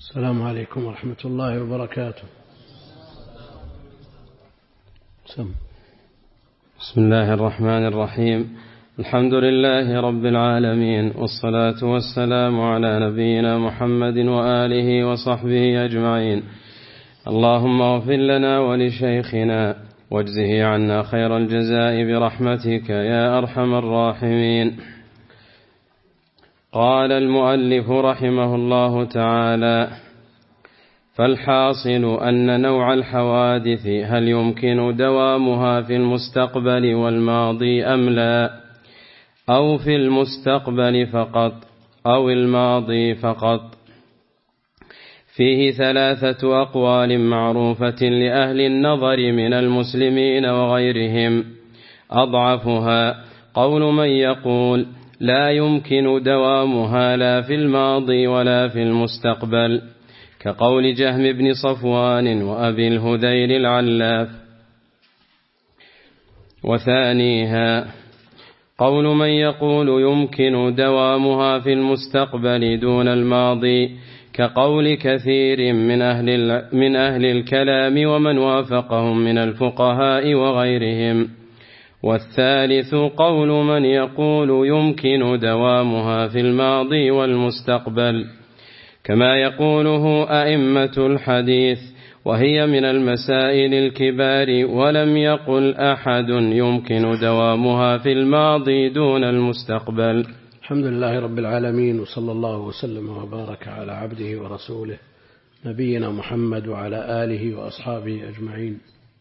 السلام عليكم ورحمة الله وبركاته. بسم الله الرحمن الرحيم. الحمد لله رب العالمين، والصلاة والسلام على نبينا محمد وآله وصحبه أجمعين. اللهم اغفر لنا ولشيخنا واجزه عنا خير الجزاء برحمتك يا أرحم الراحمين. قال المؤلف رحمه الله تعالى: فالحاصل أن نوع الحوادث هل يمكن دوامها في المستقبل والماضي أم لا، أو في المستقبل فقط أو الماضي فقط. فيه 3 أقوال معروفة لأهل النظر من المسلمين وغيرهم. أضعفها قول من يقول لا يمكن دوامها لا في الماضي ولا في المستقبل، كقول جهم بن صفوان وأبي الهذيل العلاف. وثانيها قول من يقول يمكن دوامها في المستقبل دون الماضي، كقول كثير من أهل الكلام ومن وافقهم من الفقهاء وغيرهم. والثالث قول من يقول يمكن دوامها في الماضي والمستقبل، كما يقوله أئمة الحديث، وهي من المسائل الكبار، ولم يقل أحد يمكن دوامها في الماضي دون المستقبل. الحمد لله رب العالمين، وصلى الله وسلم وبارك على عبده ورسوله نبينا محمد وعلى آله وأصحابه أجمعين.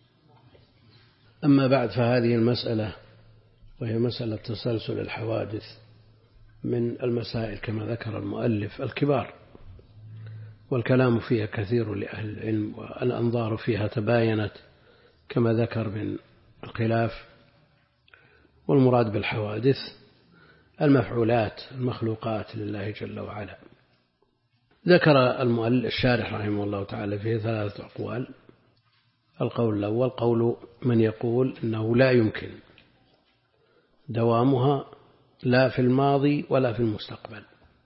أما بعد، فهذه المسألة وهي مسألة تسلسل الحوادث من المسائل كما ذكر المؤلف الكبار، والكلام فيها كثير لأهل العلم، والأنظار فيها تباينت كما ذكر من الخلاف. والمراد بالحوادث المفعولات المخلوقات لله جل وعلا. ذكر الشارح رحمه الله تعالى فيه 3 أقوال. القول الأول قول من يقول إنه لا يمكن دوامها لا في الماضي ولا في المستقبل،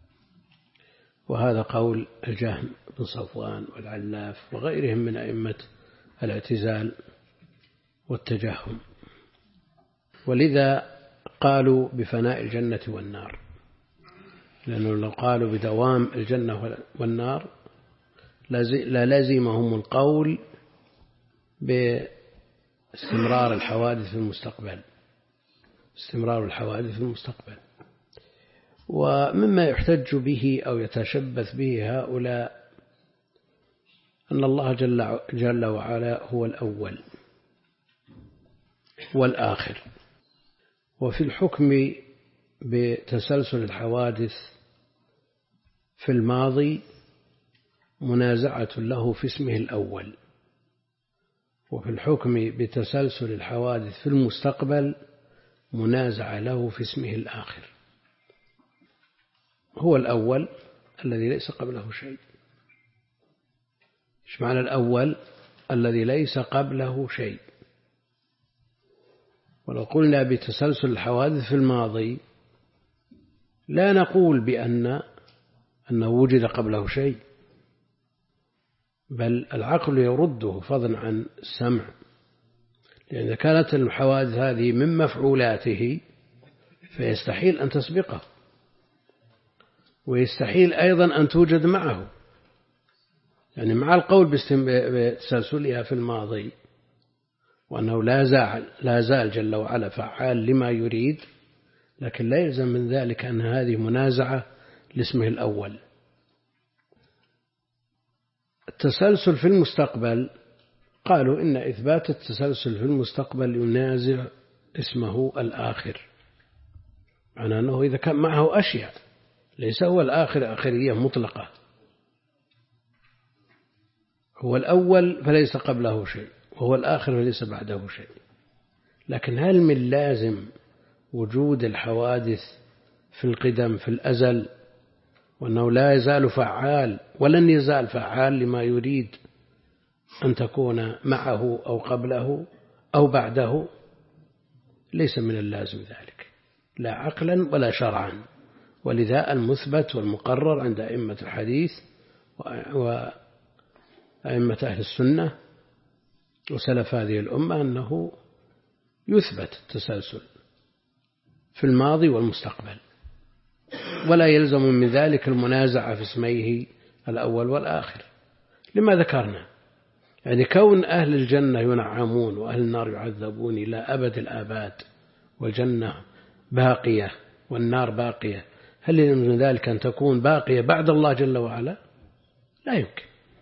وهذا قول الجهم بن صفوان والعلاف وغيرهم من أئمة الاعتزال والتجهم. ولذا قالوا بفناء الجنة والنار، لأنه لو قالوا بدوام الجنة والنار للزمهم القول باستمرار الحوادث في المستقبل، استمرار الحوادث في المستقبل. ومما يحتج به أو يتشبث به هؤلاء أن الله جل وعلا هو الأول والآخر، وفي الحكم بتسلسل الحوادث في الماضي منازعة له في اسمه الأول، وفي الحكم بتسلسل الحوادث في المستقبل منازعة له في اسمه الآخر. هو الأول الذي ليس قبله شيء. إيش معنى الأول؟ الذي ليس قبله شيء. ولو قلنا بتسلسل الحوادث في الماضي لا نقول أنه وجد قبله شيء، بل العقل يرده فضلا عن السمع، لأن إذا كانت الحوادث هذه من مفعولاته فيستحيل أن تسبقه، ويستحيل أيضا أن توجد معه. يعني مع القول بتسلسلها في الماضي وأنه لا زال جل وعلا فعال لما يريد، لكن لا يلزم من ذلك أن هذه منازعة لاسمه الأول. التسلسل في المستقبل قالوا إن إثبات التسلسل في المستقبل ينازع اسمه الآخر، معنى أنه إذا كان معه أشياء ليس هو الآخر آخرية مطلقة، هو الأول فليس قبله شيء، وهو الآخر فليس بعده شيء. لكن هل من لازم وجود الحوادث في القدم في الأزل، وأنه لا يزال فعال ولن يزال فعال لما يريد أن تكون معه أو قبله أو بعده؟ ليس من اللازم ذلك، لا عقلا ولا شرعا. ولذا المثبت والمقرر عند أئمة الحديث وأئمة أهل السنة وسلف هذه الأمة أنه يثبت التسلسل في الماضي والمستقبل، ولا يلزم من ذلك المنازعة في اسميه الأول والآخر لما ذكرنا. يعني كون أهل الجنة ينعمون وأهل النار يعذبون إلى أبد الآباد، والجنة باقية والنار باقية، هل يلزم من ذلك أن تكون باقية بعد الله جل وعلا؟ لا يمكن.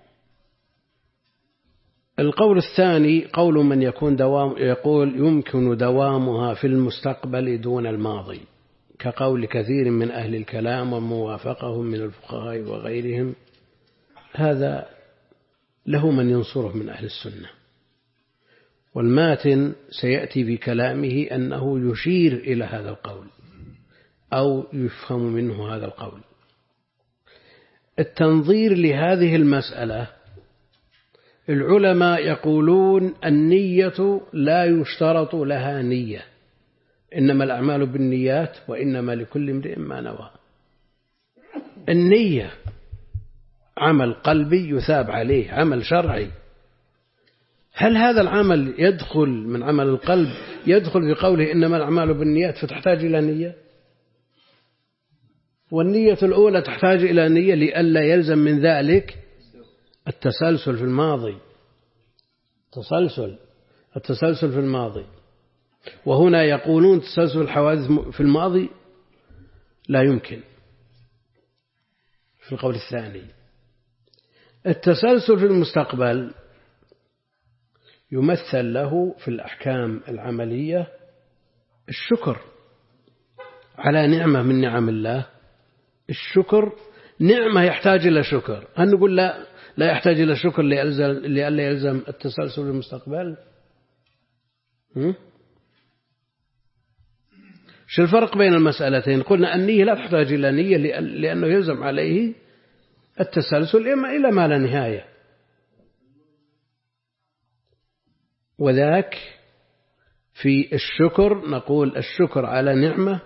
القول الثاني قول من يقول يمكن دوامها في المستقبل دون الماضي، كقول كثير من أهل الكلام وموافقهم من الفقهاء وغيرهم. هذا له من ينصره من أهل السنة، والماتن سيأتي بكلامه أنه يشير إلى هذا القول أو يفهم منه هذا القول. التنظير لهذه المسألة، العلماء يقولون النية لا يشترط لها نية، إنما الأعمال بالنيات وإنما لكل امرئ ما نوى. النية عمل قلبي يثاب عليه، عمل شرعي. هل هذا العمل يدخل من عمل القلب يدخل في قوله إنما الأعمال بالنيات فتحتاج إلى نية؟ والنية الأولى تحتاج إلى نية لئلا يلزم من ذلك التسلسل في الماضي، التسلسل في الماضي. وهنا يقولون تسلسل الحوادث في الماضي لا يمكن في القول الثاني. التسلسل في المستقبل يمثل له في الأحكام العملية الشكر على نعمة من نعم الله. الشكر نعمة يحتاج إلى شكر، هل نقول لا يحتاج إلى شكر لئلا يلزم التسلسل في المستقبل؟ شو الفرق بين المسألتين؟ قلنا النية لا تحتاج إلى نية لأنه يلزم عليه التسلسل إما إلى ما لا نهاية، وذاك في الشكر نقول الشكر على نعمة،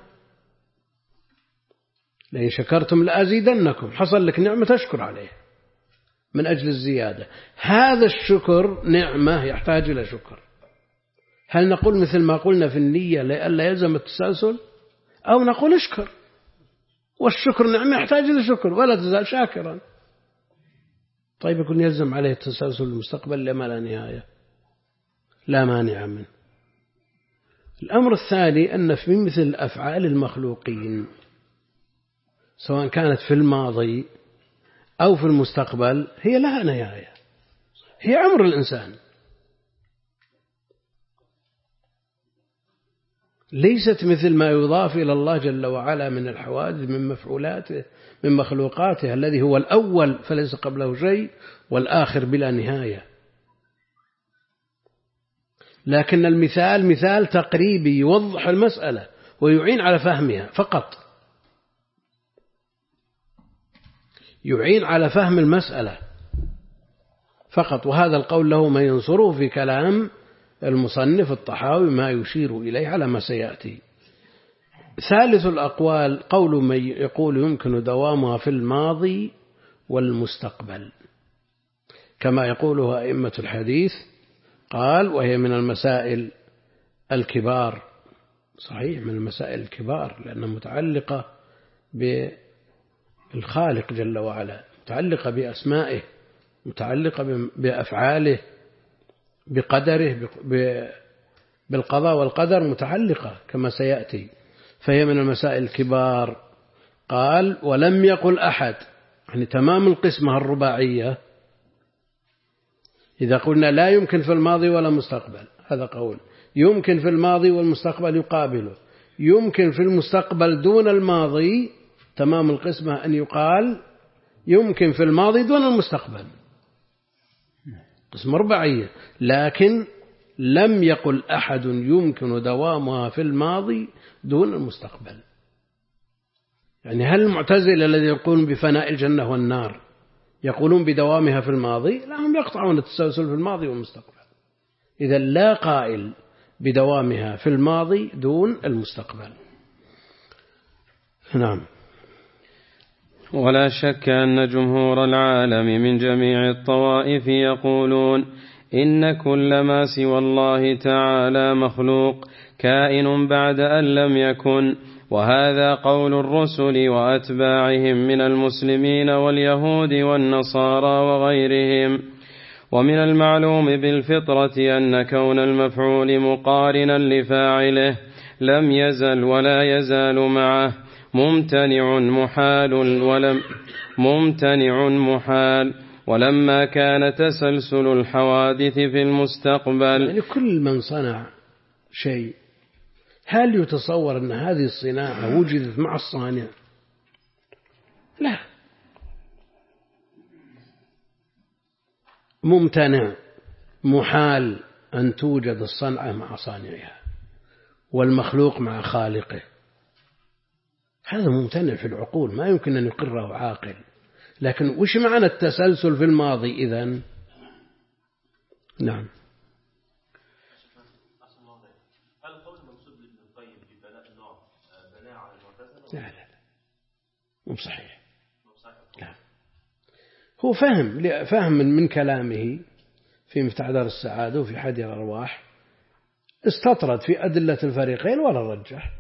لئن شكرتم لأزيدنكم، حصل لك نعمة تشكر عليه من أجل الزيادة. هذا الشكر نعمة يحتاج إلى شكر. هل نقول مثل ما قلنا في النية لئلا يلزم التسلسل، أو نقول اشكر، والشكر نعمة يحتاج إلى شكر ولا تزال شاكرا؟ طيب يكون يلزم عليه التسلسل المستقبل لما لا نهاية، لا مانع منه. الأمر الثاني أن في مثل أفعال المخلوقين سواء كانت في الماضي أو في المستقبل هي لها نهاية، هي عمر الإنسان، ليست مثل ما يضاف إلى الله جل وعلا من الحوادث من مفعولاته من مخلوقاته الذي هو الأول فليس قبله شيء والآخر بلا نهاية. لكن المثال مثال تقريبي يوضح المسألة ويعين على فهمها فقط، يعين على فهم المسألة فقط. وهذا القول له ما ينصره في كلام المصنف الطحاوي ما يشير إليه على ما سيأتي. ثالث الأقوال قول من يقول يمكن دوامها في الماضي والمستقبل كما يقوله أئمة الحديث. قال وهي من المسائل الكبار، صحيح من المسائل الكبار لأنها متعلقة بالخالق جل وعلا، متعلقة بأسمائه، متعلقة بأفعاله، بقدره، بالقضاء والقدر، متعلقة كما سيأتي، فهي من المسائل الكبار. قال ولم يقل أحد، يعني تمام القسمة الرباعية إذا قلنا لا يمكن في الماضي ولا مستقبل، هذا قول. يمكن في الماضي والمستقبل يقابله، يمكن في المستقبل دون الماضي، تمام القسمة أن يقال يمكن في الماضي دون المستقبل، قسمة رباعية. لكن لم يقل أحد يمكن دوامها في الماضي دون المستقبل. يعني هل المعتزلة الذي يقولون بفناء الجنة والنار يقولون بدوامها في الماضي؟ لا، هم يقطعون التسلسل في الماضي والمستقبل. إذا لا قائل بدوامها في الماضي دون المستقبل. نعم. ولا شك أن جمهور العالم من جميع الطوائف يقولون إن كل ما سوى الله تعالى مخلوق كائن بعد أن لم يكن، وهذا قول الرسل وأتباعهم من المسلمين واليهود والنصارى وغيرهم. ومن المعلوم بالفطرة أن كون المفعول مقارنا لفاعله لم يزل ولا يزال معه ممتنع محال، ولما كان تسلسل الحوادث في المستقبل، يعني كل من صنع شيء هل يتصور أن هذه الصناعة وجدت مع الصانع؟ لا، ممتنع محال أن توجد الصنعة مع صانعها والمخلوق مع خالقه، هذا ممتنع في العقول، ما يمكن أن يقره عاقل. لكن وش معنى التسلسل في الماضي إذن؟ نعم. لا مو صحيح. لا. هو فهم من كلامه في مفتاح دار السعادة وفي حديث الأرواح، استطرد في أدلة الفريقين ولا رجح.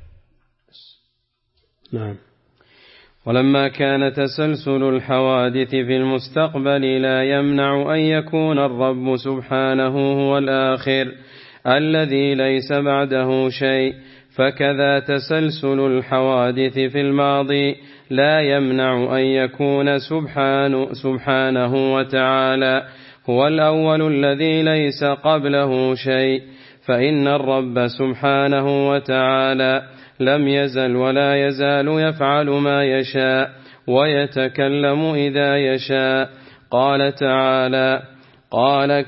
نعم. ولما كان تسلسل الحوادث في المستقبل لا يمنع أن يكون الرب سبحانه هو الآخر الذي ليس بعده شيء، فكذا تسلسل الحوادث في الماضي لا يمنع أن يكون سبحانه وتعالى هو الأول الذي ليس قبله شيء، فإن الرب سبحانه وتعالى لم يزل ولا يزال يفعل ما يشاء ويتكلم إذا يشاء. قال تعالى: قال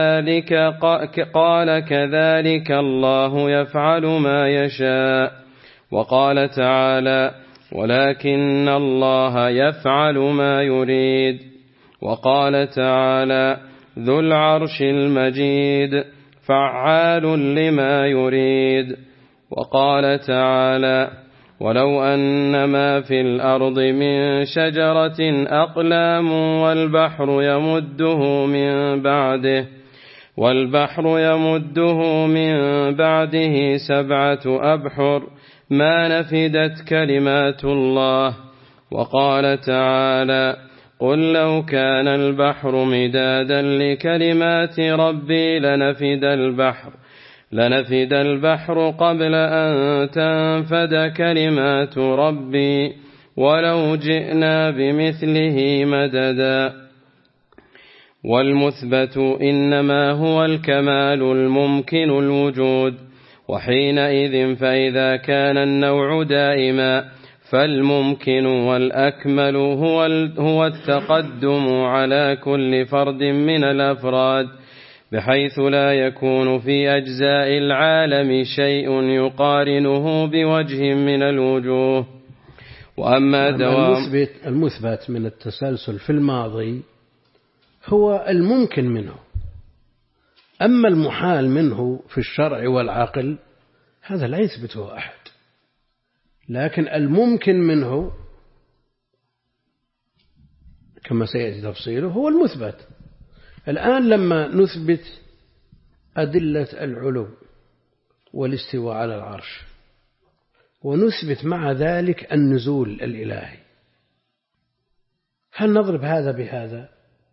كذلك الله يفعل ما يشاء. وقال تعالى: ولكن الله يفعل ما يريد. وقال تعالى: ذو العرش المجيد فعال لما يريد. وقال تعالى: ولو أن ما في الأرض من شجرة أقلام والبحر يمده من بعده 7 أبحر ما نفدت كلمات الله. وقال تعالى: قل لو كان البحر مدادا لكلمات ربي لنفد البحر قبل أن تنفد كلمات ربي ولو جئنا بمثله مددا. والمثبت إنما هو الكمال الممكن الوجود، وحينئذ فإذا كان النوع دائما فالممكن والأكمل هو التقدم على كل فرد من الأفراد، بحيث لا يكون في أجزاء العالم شيء يقارنه بوجه من الوجوه. وأما المثبت من التسلسل في الماضي هو الممكن منه، أما المحال منه في الشرع والعقل هذا لا يثبته أحد، لكن الممكن منه كما سيأتي تفصيله هو المثبت. الآن لما نثبت أدلة العلو والاستواء على العرش ونثبت مع ذلك النزول الإلهي، هل نضرب هذا بهذا؟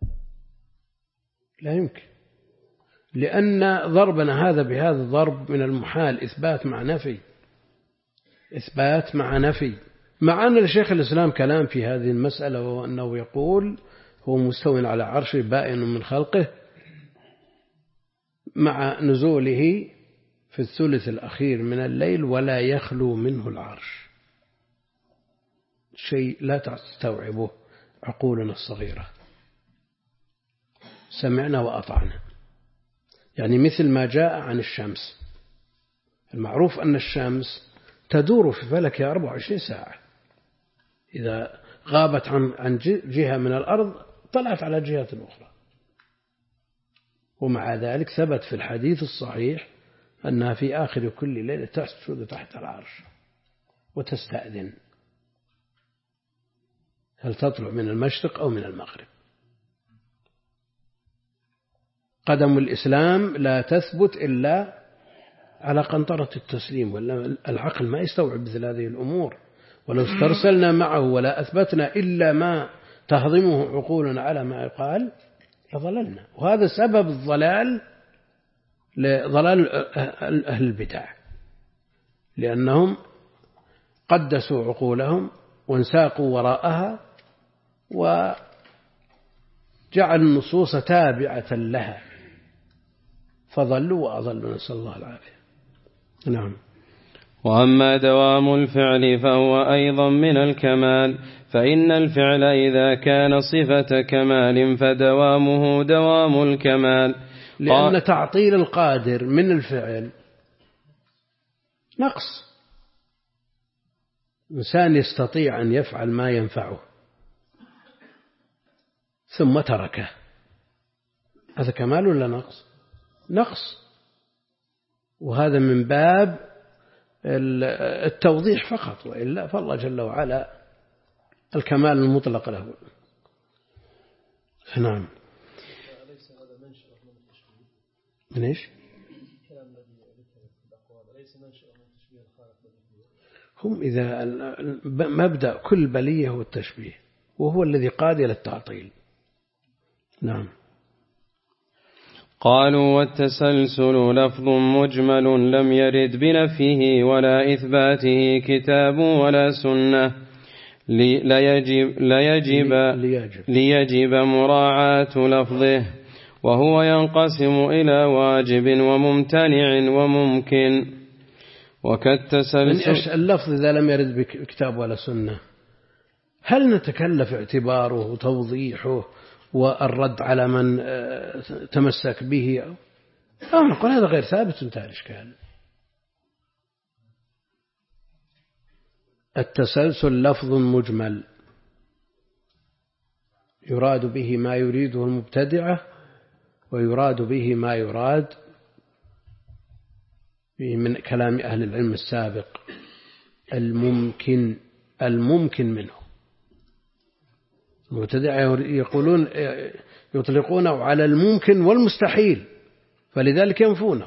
لا يمكن، لأن ضربنا هذا بهذا ضرب من المحال إثبات مع نفي، مع أن الشيخ الإسلام كلام في هذه المسألة، وأنه يقول هو مستوٍ على عرشه بائن من خلقه مع نزوله في الثلث الأخير من الليل ولا يخلو منه العرش، شيء لا تستوعبه عقولنا الصغيرة. سمعنا وأطعنا، يعني مثل ما جاء عن الشمس، المعروف أن الشمس تدور في فلكها 24 ساعة، إذا غابت عن جهة من الأرض طلعت على جهة أخرى، ومع ذلك ثبت في الحديث الصحيح أنها في آخر كل ليلة تسجد تحت العرش وتستأذن. هل تطلع من المشرق أو من المغرب. قدم الإسلام لا تثبت إلا على قنطرة التسليم، ولا العقل ما يستوعب مثل هذه الأمور. ولو استرسلنا معه ولا أثبتنا إلا ما تهضمه عقولنا على ما يقال لضللنا. وهذا سبب الضلال لضلال أهل البدع، لأنهم قدسوا عقولهم وانساقوا وراءها وجعلوا النصوص تابعة لها فضلوا وأضلوا، نسأل الله العافية. نعم. وأما دوام الفعل فهو أيضا من الكمال، فإن الفعل إذا كان صفة كمال فدوامه دوام الكمال، لأن تعطيل القادر من الفعل نقص. إنسان يستطيع أن يفعل ما ينفعه ثم تركه، هذا كمال ولا نقص؟ نقص. وهذا من باب التوضيح فقط، وإلا فالله جل وعلا الكمال المطلق له. نعم. من إيش؟ هم إذا مبدأ كل بلية هو التشبيه، وهو الذي قاد إلى التعطيل. نعم. قالوا والتسلسل لفظ مجمل لم يرد بنفيه ولا إثباته كتاب ولا سنة، ليجب مراعاة لفظه، وهو ينقسم إلى واجب وممتنع وممكن. وكالتسلسل اللفظ إذا لم يرد بكتاب ولا سنة هل نتكلف اعتباره وتوضيحه والرد على من تمسك به، أو نقول هذا غير ثابت انتهى الإشكال. التسلسل لفظ مجمل يراد به ما يريده المبتدعة، ويراد به ما يراد من كلام أهل العلم السابق، الممكن منه. المبتدعة يقولون يطلقونه على الممكن والمستحيل، فلذلك ينفونه.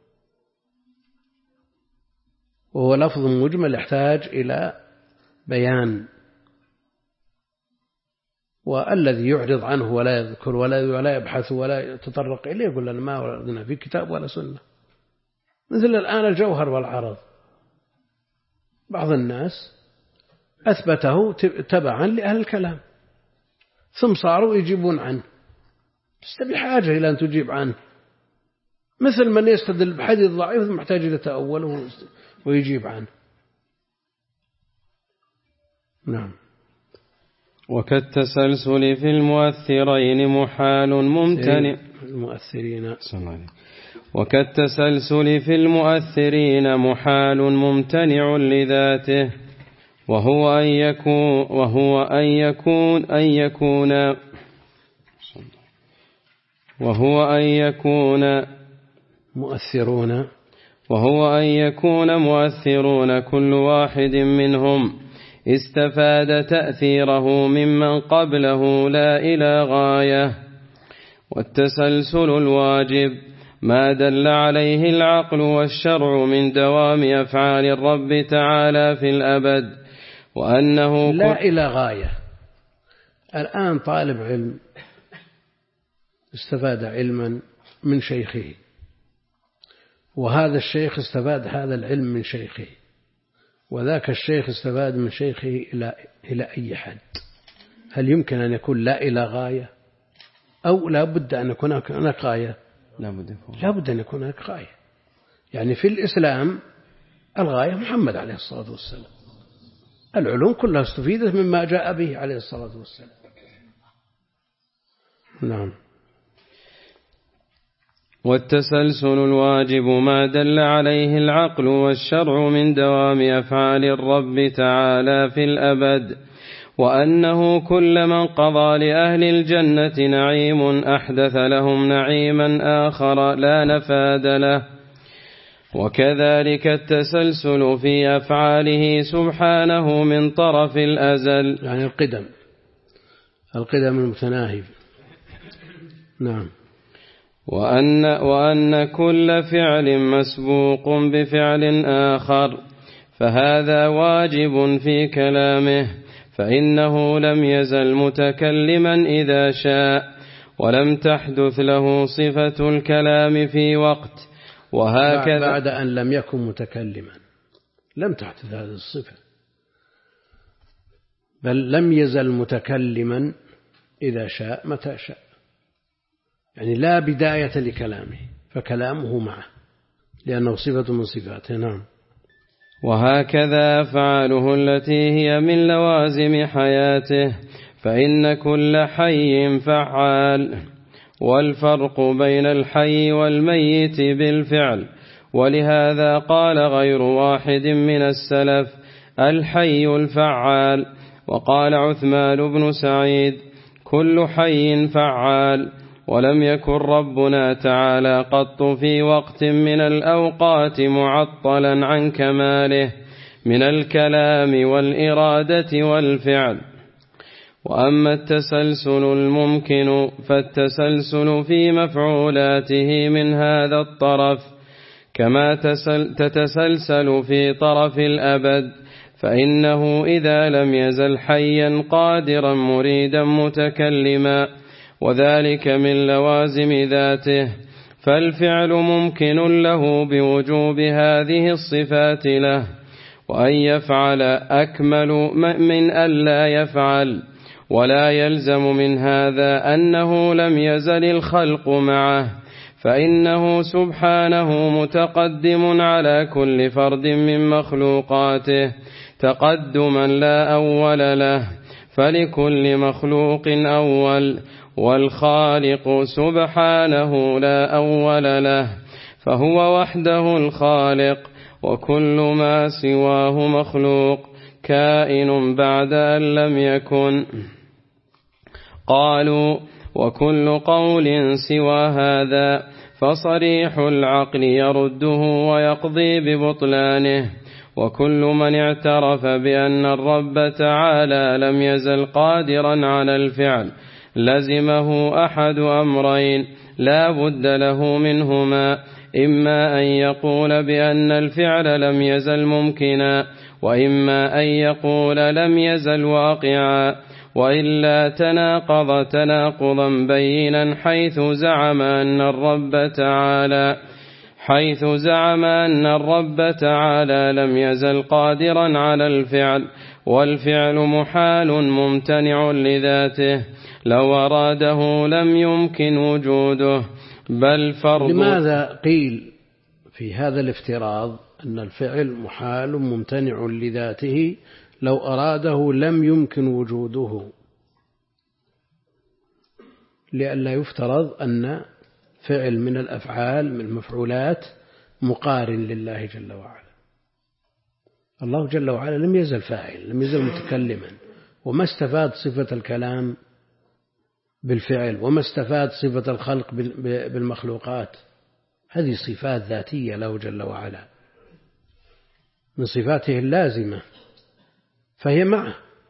وهو لفظ مجمل يحتاج إلى بيان، والذي يعرض عنه ولا يذكر ولا يبحث ولا يتطرق إليه يقول لنا ما وردنا في كتاب ولا سنة. مثل الآن الجوهر والعرض، بعض الناس أثبته تبعا لأهل الكلام، ثم صاروا يجيبون عنه، لست بحاجة إلى أن تجيب عنه. مثل من يستدل بحديث ضعيف محتاج إلى تأوله ويجيب عنه. نعم. وكالتسلسل في المؤثرين محال ممتنع. المؤثرين. وكالتسلسل في المؤثرين محال ممتنع لذاته، وهو أن يكون مؤثرون كل واحد منهم استفاد تأثيره ممن قبله لا إلى غاية. والتسلسل الواجب ما دل عليه العقل والشرع من دوام أفعال الرب تعالى في الأبد، وأنه لا إلى غاية. الآن طالب علم استفاد علما من شيخه، وهذا الشيخ استفاد هذا العلم من شيخه، وذاك الشيخ استفاد من شيخه إلى أي حد. هل يمكن أن يكون لا إلى غاية، أو لا بد أن يكون هناك غاية؟ لا بد أن يكون هناك غاية. يعني في الإسلام الغاية محمد عليه الصلاة والسلام، العلوم كلها استفيدت مما جاء به عليه الصلاة والسلام. نعم. والتسلسل الواجب ما دل عليه العقل والشرع من دوام أفعال الرب تعالى في الأبد، وأنه كلما قضى لأهل الجنة نعيم أحدث لهم نعيما آخر لا نفاد له. وكذلك التسلسل في أفعاله سبحانه من طرف الأزل، يعني القدم. القدم المتناهي. نعم. وأن كل فعل مسبوق بفعل آخر، فهذا واجب في كلامه، فإنه لم يزل متكلما إذا شاء، ولم تحدث له صفة الكلام في وقت. وهكذا بعد أن لم يكن متكلما لم تحدث هذه الصفة، بل لم يزل متكلما إذا شاء متى شاء، يعني لا بداية لكلامه، فكلامه معه لأنه صفة من صفاته. نعم. وهكذا أفعاله التي هي من لوازم حياته، فإن كل حي فعال، والفرق بين الحي والميت بالفعل. ولهذا قال غير واحد من السلف الحي الفعال، وقال عثمان بن سعيد كل حي فعال. ولم يكن ربنا تعالى قط في وقت من الأوقات معطلا عن كماله من الكلام والإرادة والفعل. وأما التسلسل الممكن فالتسلسل في مفعولاته من هذا الطرف كما تتسلسل في طرف الأبد، فإنه إذا لم يزل حيا قادرا مريدا متكلما، وذلك من لوازم ذاته، فالفعل ممكن له بوجوب هذه الصفات له، وأن يفعل أكمل من أن لا يفعل. ولا يلزم من هذا أنه لم يزل الخلق معه، فإنه سبحانه متقدم على كل فرد من مخلوقاته تقدما لا أول له، فلكل مخلوق أول، والخالق سبحانه لا أول له، فهو وحده الخالق، وكل ما سواه مخلوق كائن بعد أن لم يكن. قالوا وكل قول سوى هذا فصريح العقل يرده ويقضي ببطلانه. وكل من اعترف بأن الرب تعالى لم يزل قادرا على الفعل لزمه أحد أمرين لا بد له منهما: إما أن يقول بأن الفعل لم يزل ممكنا، وإما أن يقول لم يزل واقعا، وإلا تناقض تناقضا بينا حيث زعم أن الرب تعالى لم يزل قادرا على الفعل، والفعل محال ممتنع لذاته، لو أراده لم يمكن وجوده، بل فرض. لماذا قيل في هذا الافتراض أن الفعل محال ممتنع لذاته لو أراده لم يمكن وجوده؟ لئلا يفترض أن فعل من الأفعال من المفعولات مقارن لله جل وعلا. الله جل وعلا لم يزل فاعل، لم يزل متكلما، وما استفاد صفة الكلام بالفعل، وما استفاد صفة الخلق بالمخلوقات. هذه صفات ذاتية له جل وعلا من صفاته اللازمة، فهي معه.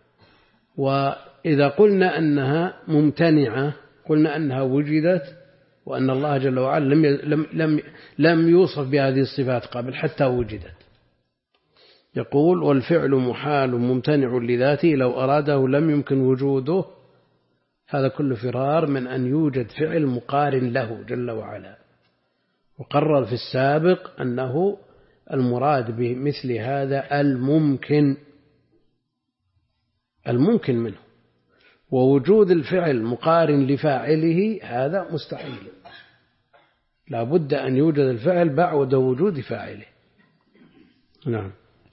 وإذا قلنا أنها ممتنعة قلنا أنها وجدت، وأن الله جل وعلا لم يوصف بهذه الصفات قبل حتى وجدت. يقول والفعل محال ممتنع لذاته لو أراده لم يمكن وجوده. هذا كل فرار من أن يوجد فعل مقارن له جل وعلا. وقرر في السابق أنه المراد بمثل هذا الممكن منه، ووجود الفعل مقارن لفاعله هذا مستحيل، لا بد أن يوجد الفعل بعد وجود فاعله. نعم.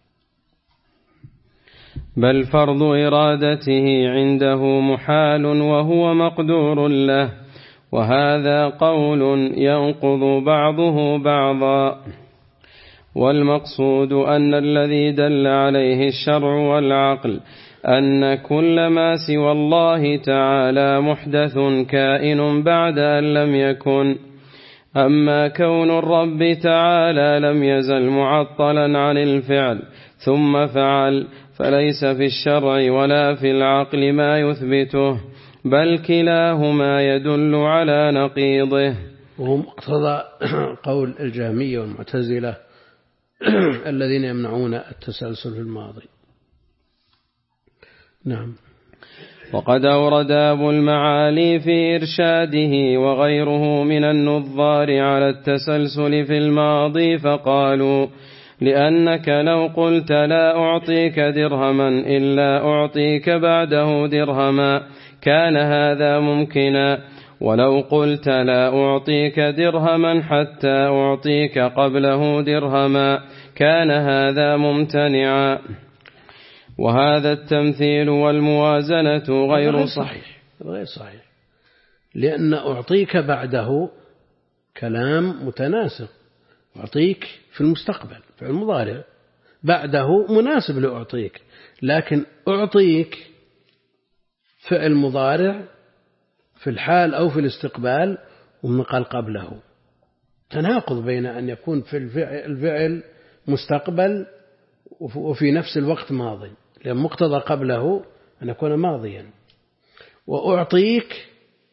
بل فرض إرادته عنده محال وهو مقدور له، وهذا قول ينقض بعضه بعضا. والمقصود أن الذي دل عليه الشرع والعقل أن كل ما سوى الله تعالى محدث كائن بعد أن لم يكن. أما كون الرب تعالى لم يزل معطلا عن الفعل ثم فعل فليس في الشرع ولا في العقل ما يثبته، بل كلاهما يدل على نقيضه. وهو مقتضى قول الجهمية والمعتزلة الذين يمنعون التسلسل في الماضي. نعم. وقد أورد أبو المعالي في إرشاده وغيره من النظار على التسلسل في الماضي فقالوا: لأنك لو قلت لا أعطيك درهما إلا أعطيك بعده درهما كان هذا ممكنا، ولو قلت لا أعطيك درهما حتى أعطيك قبله درهما كان هذا ممتنعا. وهذا التمثيل والموازنة غير صحيح. غير صحيح، لأن أعطيك بعده كلام متناسق. أعطيك في المستقبل في المضارع، بعده مناسب لأعطيك، لكن أعطيك فعل مضارع في الحال أو في الاستقبال ومقال قبله، تناقض بين أن يكون في الفعل مستقبل وفي نفس الوقت ماضي، لأن مقتضى قبله أن يكون ماضيا، وأعطيك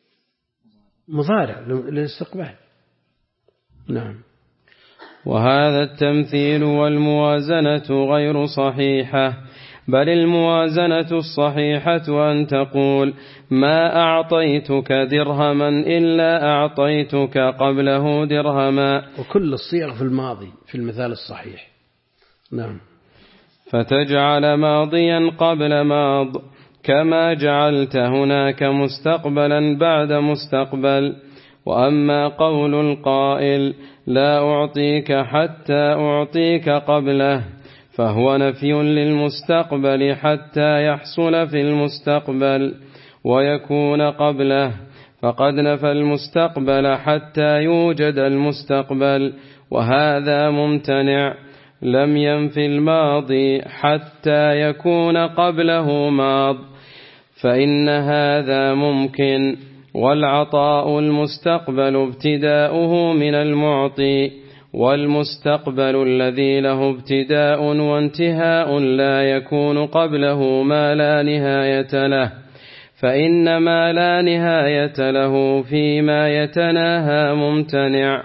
مضارع للاستقبال. نعم. وهذا التمثيل والموازنة غير صحيحة، بل الموازنة الصحيحة أن تقول: ما أعطيتك درهما إلا أعطيتك قبله درهما. وكل الصيغ في الماضي في المثال الصحيح. نعم. فتجعل ماضيا قبل ماض، كما جعلت هناك مستقبلا بعد مستقبل. وأما قول القائل: لا أعطيك حتى أعطيك قبله، فهو نفي للمستقبل حتى يحصل في المستقبل ويكون قبله، فقد نفى المستقبل حتى يوجد المستقبل، وهذا ممتنع. لم ينف الماضي حتى يكون قبله ماض، فإن هذا ممكن. والعطاء المستقبل ابتداؤه من المعطي، والمستقبل الذي له ابتداء وانتهاء لا يكون قبله ما لا نهاية له، فإن ما لا نهاية له فيما يتناهى ممتنع.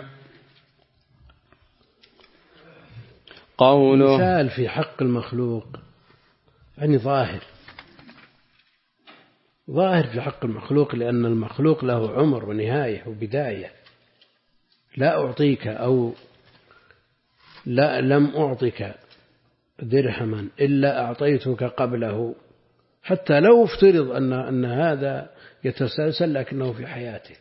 قوله: مثال في حق المخلوق يعني ظاهر في حق المخلوق، لأن المخلوق له عمر ونهاية وبداية. لا أعطيك أو لا لم أعطك درهما إلا أعطيتك قبله، حتى لو افترض أن هذا يتسلسل لكنه في حياته،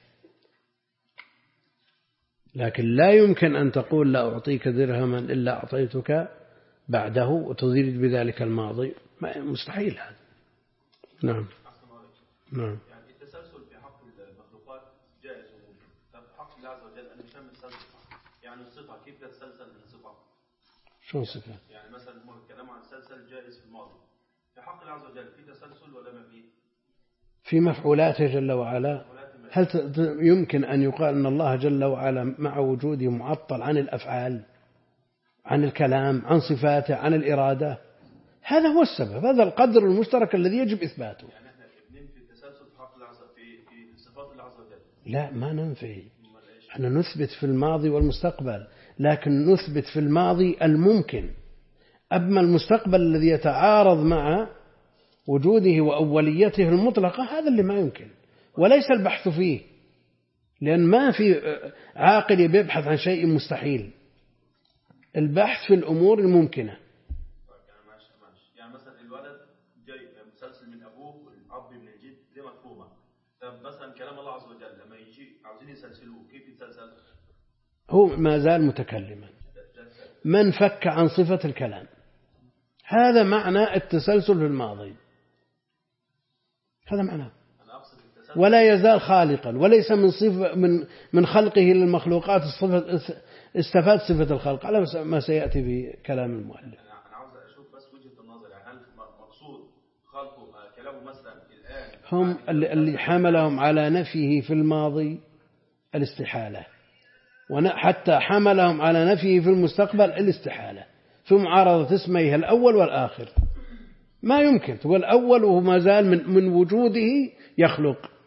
لكن لا يمكن أن تقول لا أعطيك درهما إلا أعطيتك بعده وتزيد بذلك الماضي، مستحيل هذا. نعم. نعم. يعني التسلسل في حق المخلوقات جائز وممكن، ففي حق الله عز وجل أن يسمى التسلسل يعني الصفة كيف تتسلسل من صفة؟ شو صفة؟ يعني مثلا الكلام عن التسلسل جائز في الماضي، في حق الله عز وجل في تسلسل ولا ما فيه؟ في مفعولاته جل وعلا. هل يمكن أن يقال أن الله جل وعلا مع وجوده معطل عن الأفعال، عن الكلام، عن صفاته، عن الإرادة؟ هذا هو السبب، هذا القدر المشترك الذي يجب إثباته. يعني احنا بننفي التسلسل في حق الله عز وجل في صفات الله عز وجل؟ لا، ما ننفي، احنا نثبت في الماضي والمستقبل، لكن نثبت في الماضي الممكن. أما المستقبل الذي يتعارض مع وجوده وأوليته المطلقة هذا اللي ما يمكن، وليس البحث فيه، لأن ما في عاقل يبحث عن شيء مستحيل، البحث في الأمور الممكنة. يعني مثلا الولد جاي مسلسل من أبوه والأب من الجد دي مفهومة. طب مثلا كلام الله عز وجل لما يجي عاوزين يسلسلوه كيف يتسلسل؟ هو ما زال متكلما، من فك عن صفة الكلام، هذا معنى التسلسل في الماضي، هذا معناه. ولا يزال خالقا، وليس من صفة من خلقه للمخلوقات استفاد صفة الخلق على ما سيأتي في كلام المؤلف. أنا عاوز أشوف بس وجهة النظر، يعني هل مقصود خلقه كلامه مثلا الآن هم اللي حملهم على نفيه في الماضي الاستحالة، وحتى حملهم على نفيه في المستقبل الاستحالة، في معارضة اسميه الأول والآخر. ما يمكن تقول الأول وهو ما زال من وجوده يخلق،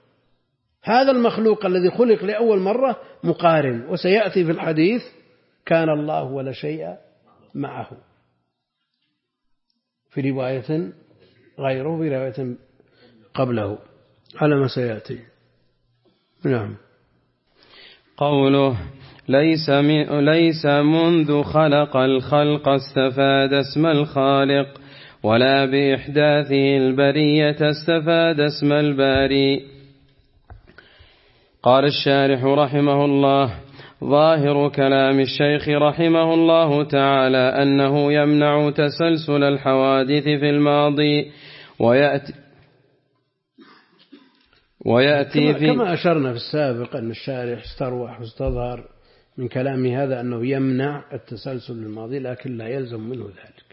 هذا المخلوق الذي خلق لأول مرة مقارن، وسيأتي في الحديث كان الله ولا شيء معه، في رواية غيره، في رواية قبله، على ما سيأتي. نعم. قوله ليس منذ خلق الخلق استفاد اسم الخالق، ولا بإحداثه البرية استفاد اسم الباري. قال الشارح رحمه الله: ظاهر كلام الشيخ رحمه الله تعالى أنه يمنع تسلسل الحوادث في الماضي، ويأتي كما أشرنا في السابق أن الشارح استروح واستظهر من كلام هذا أنه يمنع التسلسل الماضي، لكن لا يلزم منه ذلك.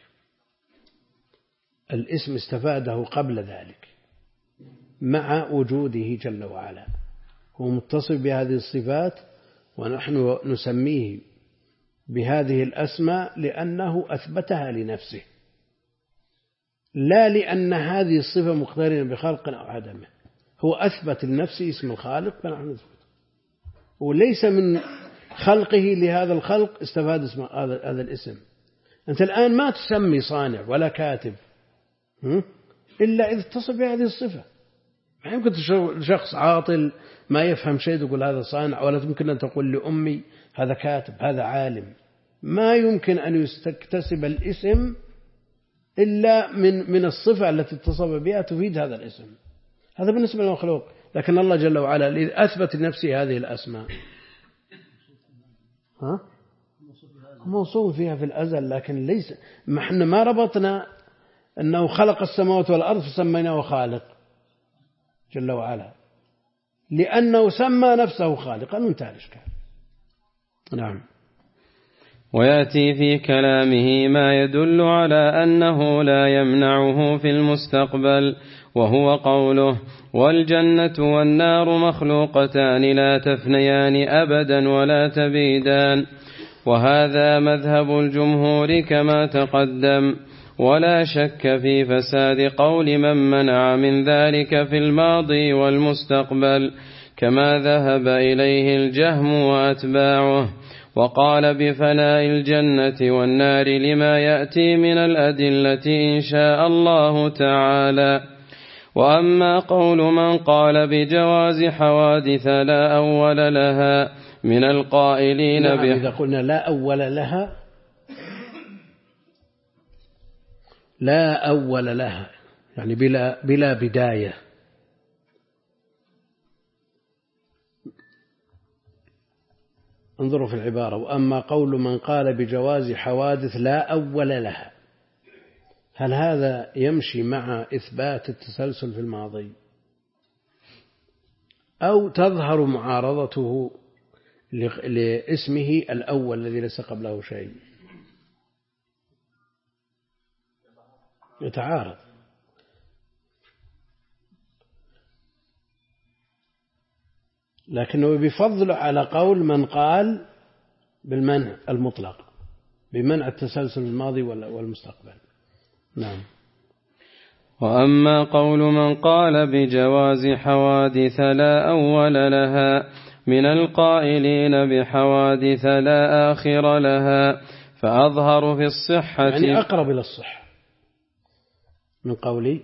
الاسم استفاده قبل ذلك مع وجوده جل وعلا، هو متصف بهذه الصفات، ونحن نسميه بهذه الأسماء لأنه أثبتها لنفسه، لا لأن هذه الصفة مقترنة بخلق أو عدمه. هو أثبت لنفسه اسم الخالق فنحن نثبت، وليس من خلقه لهذا الخلق استفاد اسم هذا الاسم. أنت الآن ما تسمي صانع ولا كاتب إلا إذا اتصف بهذه الصفة. ما يمكن شخص عاطل ما يفهم شيء تقول هذا صانع، ولا يمكن أن تقول لأمي هذا كاتب هذا عالم. ما يمكن أن يستكتسب الاسم إلا من الصفة التي اتصف بها تفيد هذا الاسم. هذا بالنسبة للمخلوق، لكن الله جل وعلا أثبت لنفسه هذه الأسماء. موصوف فيها في الأزل، لكن ليس احنا ما ربطنا أنه خلق السماوات والأرض فسميناه خالق جل وعلا، لأنه سمى نفسه خالقا وانتهى الإشكال. نعم. ويأتي في كلامه ما يدل على أنه لا يمنعه في المستقبل، وهو قوله: والجنة والنار مخلوقتان لا تفنيان أبدا ولا تبيدان. وهذا مذهب الجمهور كما تقدم، ولا شك في فساد قول من منع من ذلك في الماضي والمستقبل، كما ذهب إليه الجهم وأتباعه، وقال بفناء الجنة والنار لما يأتي من الأدلة إن شاء الله تعالى. وأما قول من قال بجواز حوادث لا أول لها من القائلين إذا قلنا لا أول لها، لا أول لها يعني بلا بداية. انظروا في العبارة: وأما قول من قال بجواز حوادث لا أول لها، هل هذا يمشي مع إثبات التسلسل في الماضي، أو تظهر معارضته لاسمه الأول الذي ليس قبله شيء؟ يتعارض. لكنه بفضل على قول من قال بالمنع المطلق، بمنع التسلسل الماضي والمستقبل. نعم. وأما قول من قال بجواز حوادث لا أول لها من القائلين بحوادث لا آخر لها، فأظهر في الصحة، يعني أقرب إلى الصحة من قولي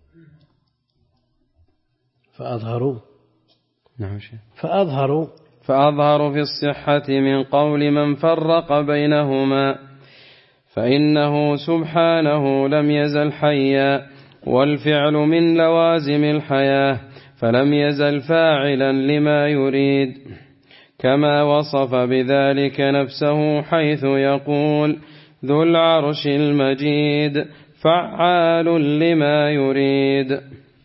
فأظهروا. نعم. فأظهر في الصحة من قول من فرق بينهما، فإنه سبحانه لم يزل حيا، والفعل من لوازم الحياة، فلم يزل فاعلا لما يريد، كما وصف بذلك نفسه حيث يقول: ذو العرش المجيد فعال لما يريد.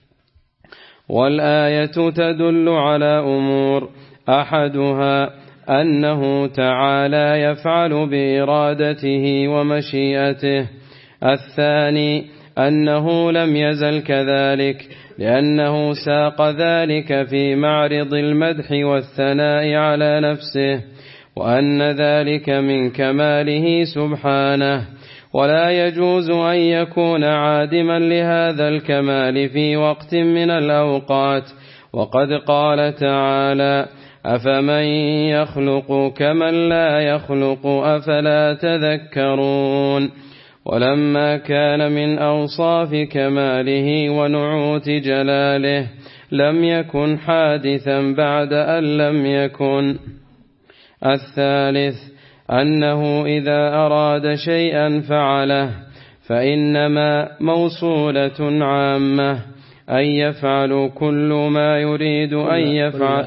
والآية تدل على أمور: أحدها أنه تعالى يفعل بإرادته ومشيئته. الثاني أنه لم يزل كذلك، لأنه ساق ذلك في معرض المدح والثناء على نفسه، وأن ذلك من كماله سبحانه، ولا يجوز أن يكون عادما لهذا الكمال في وقت من الأوقات، وقد قال تعالى: أفمن يخلق كمن لا يخلق أفلا تذكرون. ولما كان من أوصاف كماله ونعوت جلاله لم يكن حادثا بعد أن لم يكن. الثالث أنه إذا أراد شيئا فعله فإنما موصولة عامة، أن يفعل كل ما يريد أن يفعل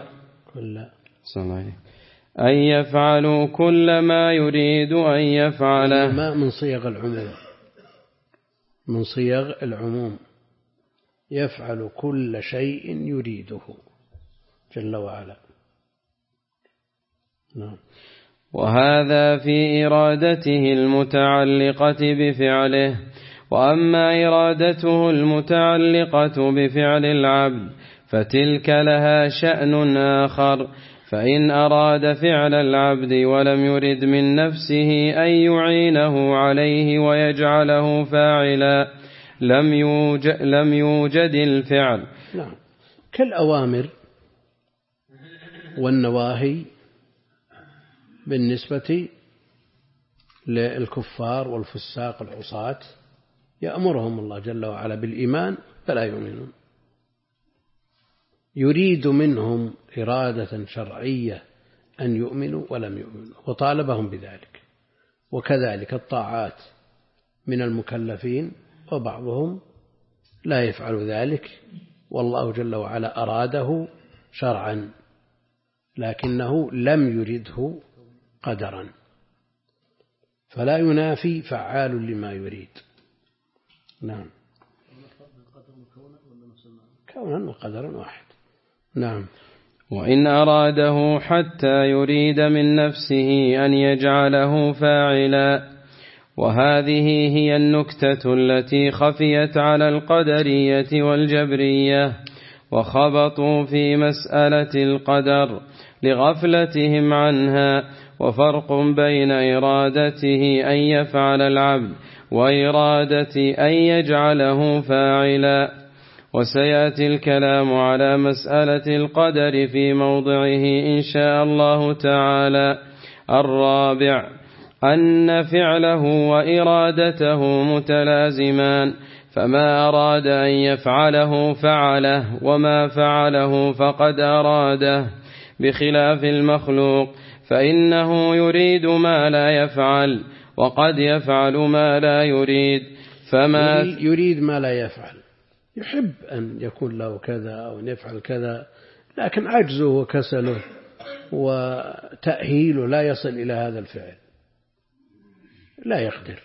أن يفعل كل ما يريد أن يفعله. ما من صيغ العموم، من صيغ العموم، يفعل كل شيء يريده جل وعلا. نعم. وهذا في إرادته المتعلقة بفعله. وأما إرادته المتعلقة بفعل العبد فتلك لها شأن آخر، فإن أراد فعل العبد ولم يرد من نفسه أن يعينه عليه ويجعله فاعلا لم يوجد الفعل. نعم. كالأوامر والنواهي بالنسبة للكفار والفساق العصاة، يأمرهم الله جل وعلا بالإيمان فلا يؤمنون، يريد منهم إرادة شرعية أن يؤمنوا ولم يؤمنوا وطالبهم بذلك. وكذلك الطاعات من المكلفين، وبعضهم لا يفعل ذلك والله جل وعلا أراده شرعا لكنه لم يرده قدرا، فلا ينافي فعال لما يريد. نعم. كونا وقدرا واحد. نعم. وإن أراده حتى يريد من نفسه أن يجعله فاعلا. وهذه هي النكتة التي خفيت على القدرية والجبرية وخبطوا في مسألة القدر لغفلتهم عنها. وفرق بين إرادته أن يفعل العبد وإرادة أن يجعله فاعلا. وسيأتي الكلام على مسألة القدر في موضعه إن شاء الله تعالى. الرابع أن فعله وإرادته متلازمان، فما أراد أن يفعله فعله، وما فعله فقد أراده، بخلاف المخلوق فإنه يريد ما لا يفعل وقد يفعل ما لا يريد. فما يريد ما لا يفعل، يحب أن يكون له كذا أو أن يفعل كذا، لكن عجزه وكسله وتأهيله لا يصل إلى هذا الفعل، لا يقدر،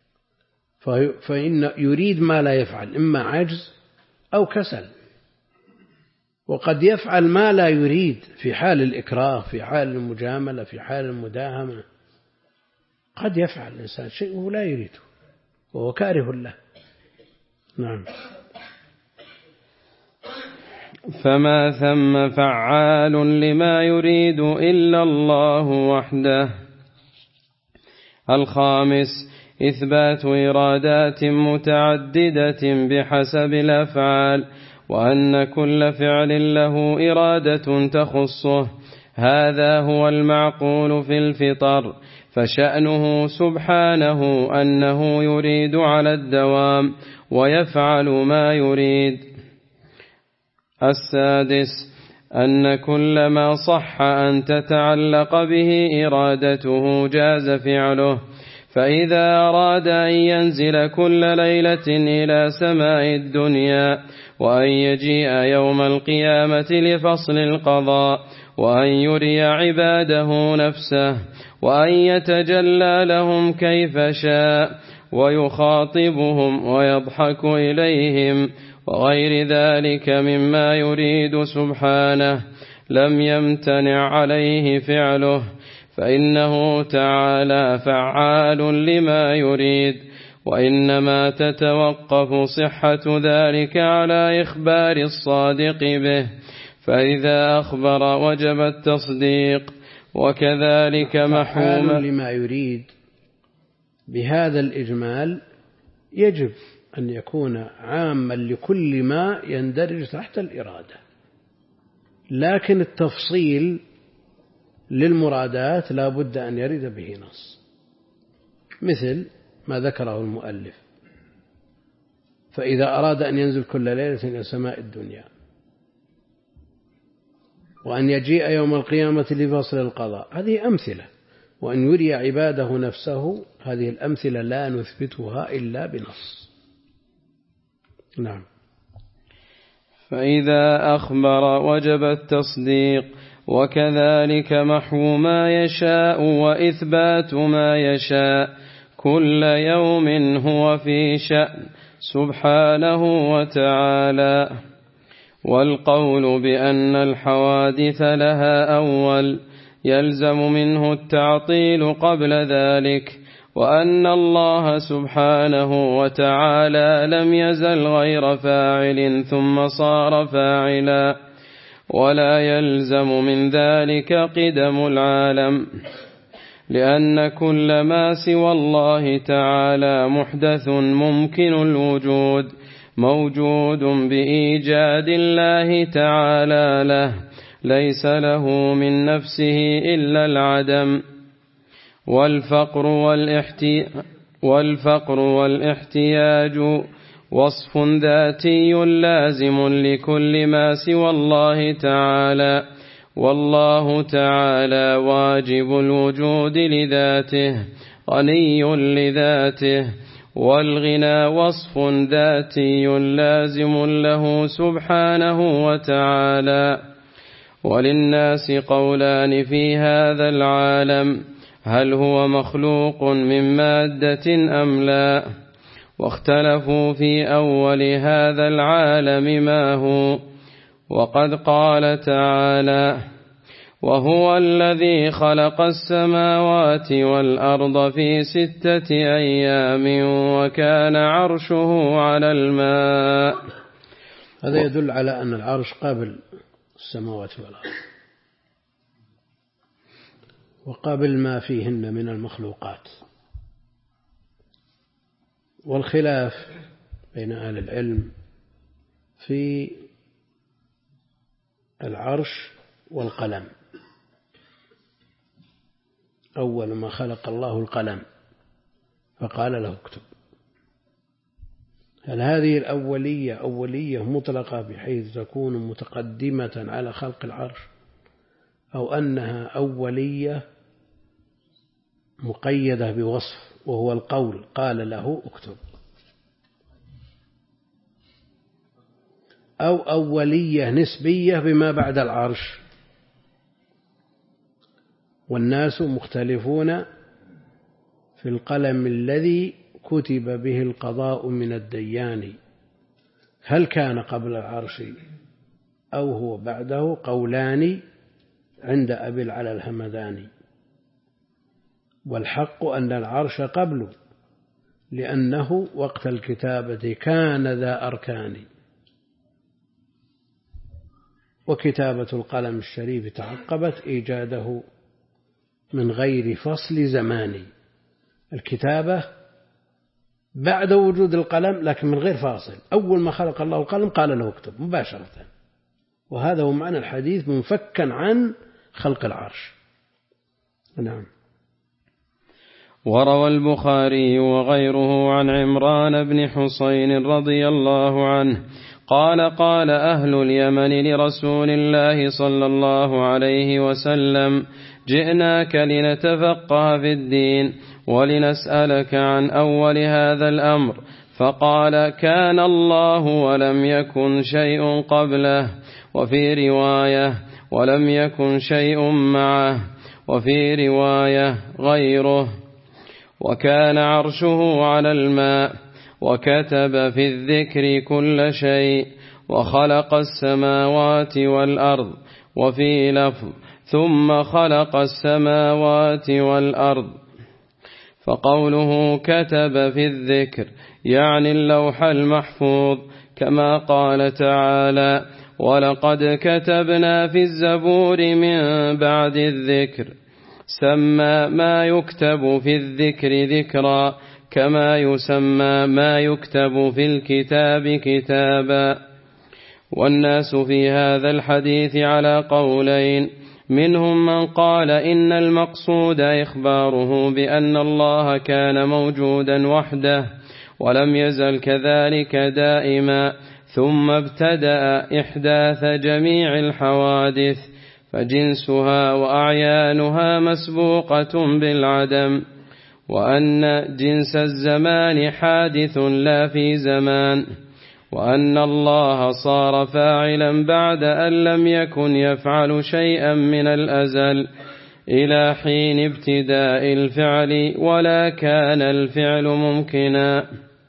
فإن يريد ما لا يفعل، إما عجز أو كسل. وقد يفعل ما لا يريد في حال الإكراه، في حال المجاملة، في حال المداهمة، قد يفعل الإنسان شيء وهو لا يريده وهو كاره له. نعم. فما ثم فعال لما يريد إلا الله وحده. الخامس إثبات إرادات متعددة بحسب الأفعال، وأن كل فعل له إرادة تخصه، هذا هو المعقول في الفطر. فشأنه سبحانه أنه يريد على الدوام ويفعل ما يريد. السادس أن كل ما صح أن تتعلق به إرادته جاز فعله. فإذا أراد أن ينزل كل ليلة إلى سماء الدنيا، وأن يجيء يوم القيامة لفصل القضاء، وأن يري عباده نفسه، وأن يتجلى لهم كيف شاء، ويخاطبهم ويضحك إليهم، وغير ذلك مما يريد سبحانه، لم يمتنع عليه فعله، فإنه تعالى فعال لما يريد. وإنما تتوقف صحة ذلك على إخبار الصادق به، فإذا أخبر وجب التصديق. وكذلك محوما لما يريد بهذا الإجمال يجب أن يكون عاما لكل ما يندرج تحت الإرادة، لكن التفصيل للمرادات لا بد أن يرد به نص، مثل ما ذكره المؤلف: فإذا أراد أن ينزل كل ليلة إلى سماء الدنيا، وأن يجيء يوم القيامة لفصل القضاء، هذه أمثلة. وأن يري عباده نفسه، هذه الأمثلة لا نثبتها إلا بنص. نعم. فإذا أخبر وجب التصديق، وكذلك محو ما يشاء وإثبات ما يشاء، كل يوم هو في شأن سبحانه وتعالى. والقول بأن الحوادث لها أول يلزم منه التعطيل قبل ذلك، وأن الله سبحانه وتعالى لم يزل غير فاعل ثم صار فاعلا، ولا يلزم من ذلك قدم العالم، لأن كل ما سوى الله تعالى محدث ممكن الوجود، موجود بإيجاد الله تعالى له، ليس له من نفسه إلا العدم. والفقر والاحتياج وصف ذاتي لازم لكل ما سوى الله تعالى، والله تعالى واجب الوجود لذاته، غني لذاته. والغنى وصف ذاتي لازم له سبحانه وتعالى. وللناس قولان في هذا العالم: هل هو مخلوق من مادة أم لا؟ واختلفوا في أول هذا العالم ما هو. وقد قال تعالى: وهو الذي خلق السماوات والأرض في 6 أيام وكان عرشه على الماء. هذا يدل على أن العرش قابل السماوات والأرض وقابل ما فيهن من المخلوقات. والخلاف بين أهل العلم في العرش والقلم. أول ما خلق الله القلم فقال له اكتب. هل هذه الأولية أولية مطلقة بحيث تكون متقدمة على خلق العرش، أو أنها أولية مقيدة بوصف وهو القول قال له اكتب، أو أولية نسبية بما بعد العرش؟ والناس مختلفون في القلم الذي كتب به القضاء من الديان، هل كان قبل العرش أو هو بعده؟ قولان عند أبي العلا الهمداني. والحق أن العرش قبله، لأنه وقت الكتابة كان ذا أركان، وكتابة القلم الشريف تعقبت إيجاده من غير فصل زماني. الكتابة بعد وجود القلم لكن من غير فاصل، أول ما خلق الله القلم قال له اكتب مباشرة، وهذا هو معنى الحديث منفكا عن خلق العرش. نعم. وروى البخاري وغيره عن عمران بن حسين رضي الله عنه قال: قال أهل اليمن لرسول الله صلى الله عليه وسلم: جئناك لنتفقه في الدين ولنسألك عن أول هذا الأمر. فقال: كان الله ولم يكن شيء قبله، وفي رواية: ولم يكن شيء معه، وفي رواية: غيره. وكان عرشه على الماء، وكتب في الذكر كل شيء، وخلق السماوات والأرض. وفي لفظ: ثم خلق السماوات والأرض. فقوله كتب في الذكر يعني اللوح المحفوظ، كما قال تعالى: ولقد كتبنا في الزبور من بعد الذكر. سمى ما يكتب في الذكر ذكرا، كما يسمى ما يكتب في الكتاب كتابا. والناس في هذا الحديث على قولين، منهم من قال إن المقصود إخباره بأن الله كان موجودا وحده ولم يزل كذلك دائما، ثم ابتدأ إحداث جميع الحوادث فجنسها وأعيانها مسبوقة بالعدم، وأن جنس الزمان حادث لا في زمان، وأن الله صار فاعلا بعد أن لم يكن يفعل شيئا من الأزل إلى حين ابتداء الفعل ولا كان الفعل ممكنا.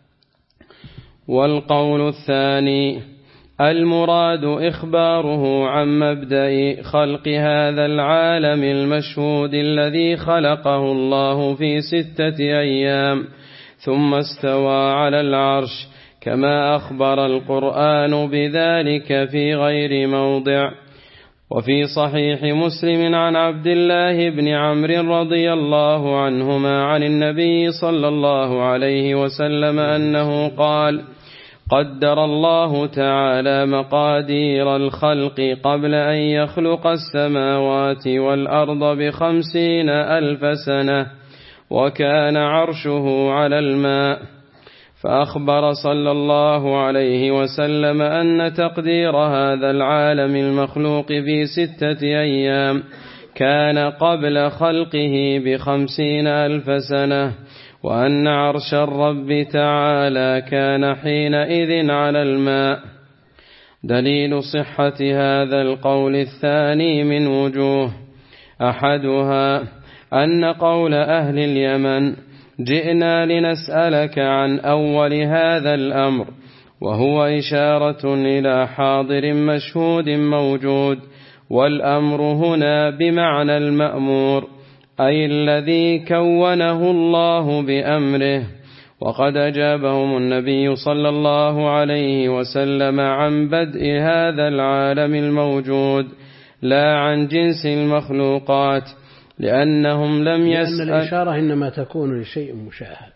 والقول الثاني المراد إخباره عن مبدأ خلق هذا العالم المشهود الذي خلقه الله في 6 أيام ثم استوى على العرش، كما أخبر القرآن بذلك في غير موضع. وفي صحيح مسلم عن عبد الله بن عمرو رضي الله عنهما عن النبي صلى الله عليه وسلم أنه قال: قدر الله تعالى مقادير الخلق قبل أن يخلق السماوات والأرض 50,000 سنة، وكان عرشه على الماء. فأخبر صلى الله عليه وسلم أن تقدير هذا العالم المخلوق في 6 أيام كان قبل خلقه 50,000 سنة، وأن عرش الرب تعالى كان حينئذ على الماء. دليل صحة هذا القول الثاني من وجوه: أحدها أن قول أهل اليمن: جئنا لنسألك عن أول هذا الأمر، وهو إشارة إلى حاضر مشهود موجود، والأمر هنا بمعنى المأمور، أي الذي كونه الله بأمره. وقد أجابهم النبي صلى الله عليه وسلم عن بدء هذا العالم الموجود لا عن جنس المخلوقات، لأنهم لم يسأل. لأن الإشارة إنما تكون لشيء مشاهد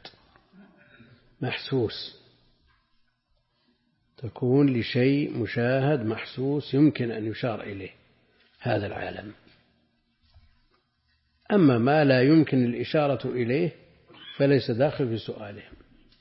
محسوس، تكون لشيء مشاهد محسوس يمكن أن يشار إليه هذا العالم. أما ما لا يمكن الإشارة إليه فليس داخل في سؤالهم.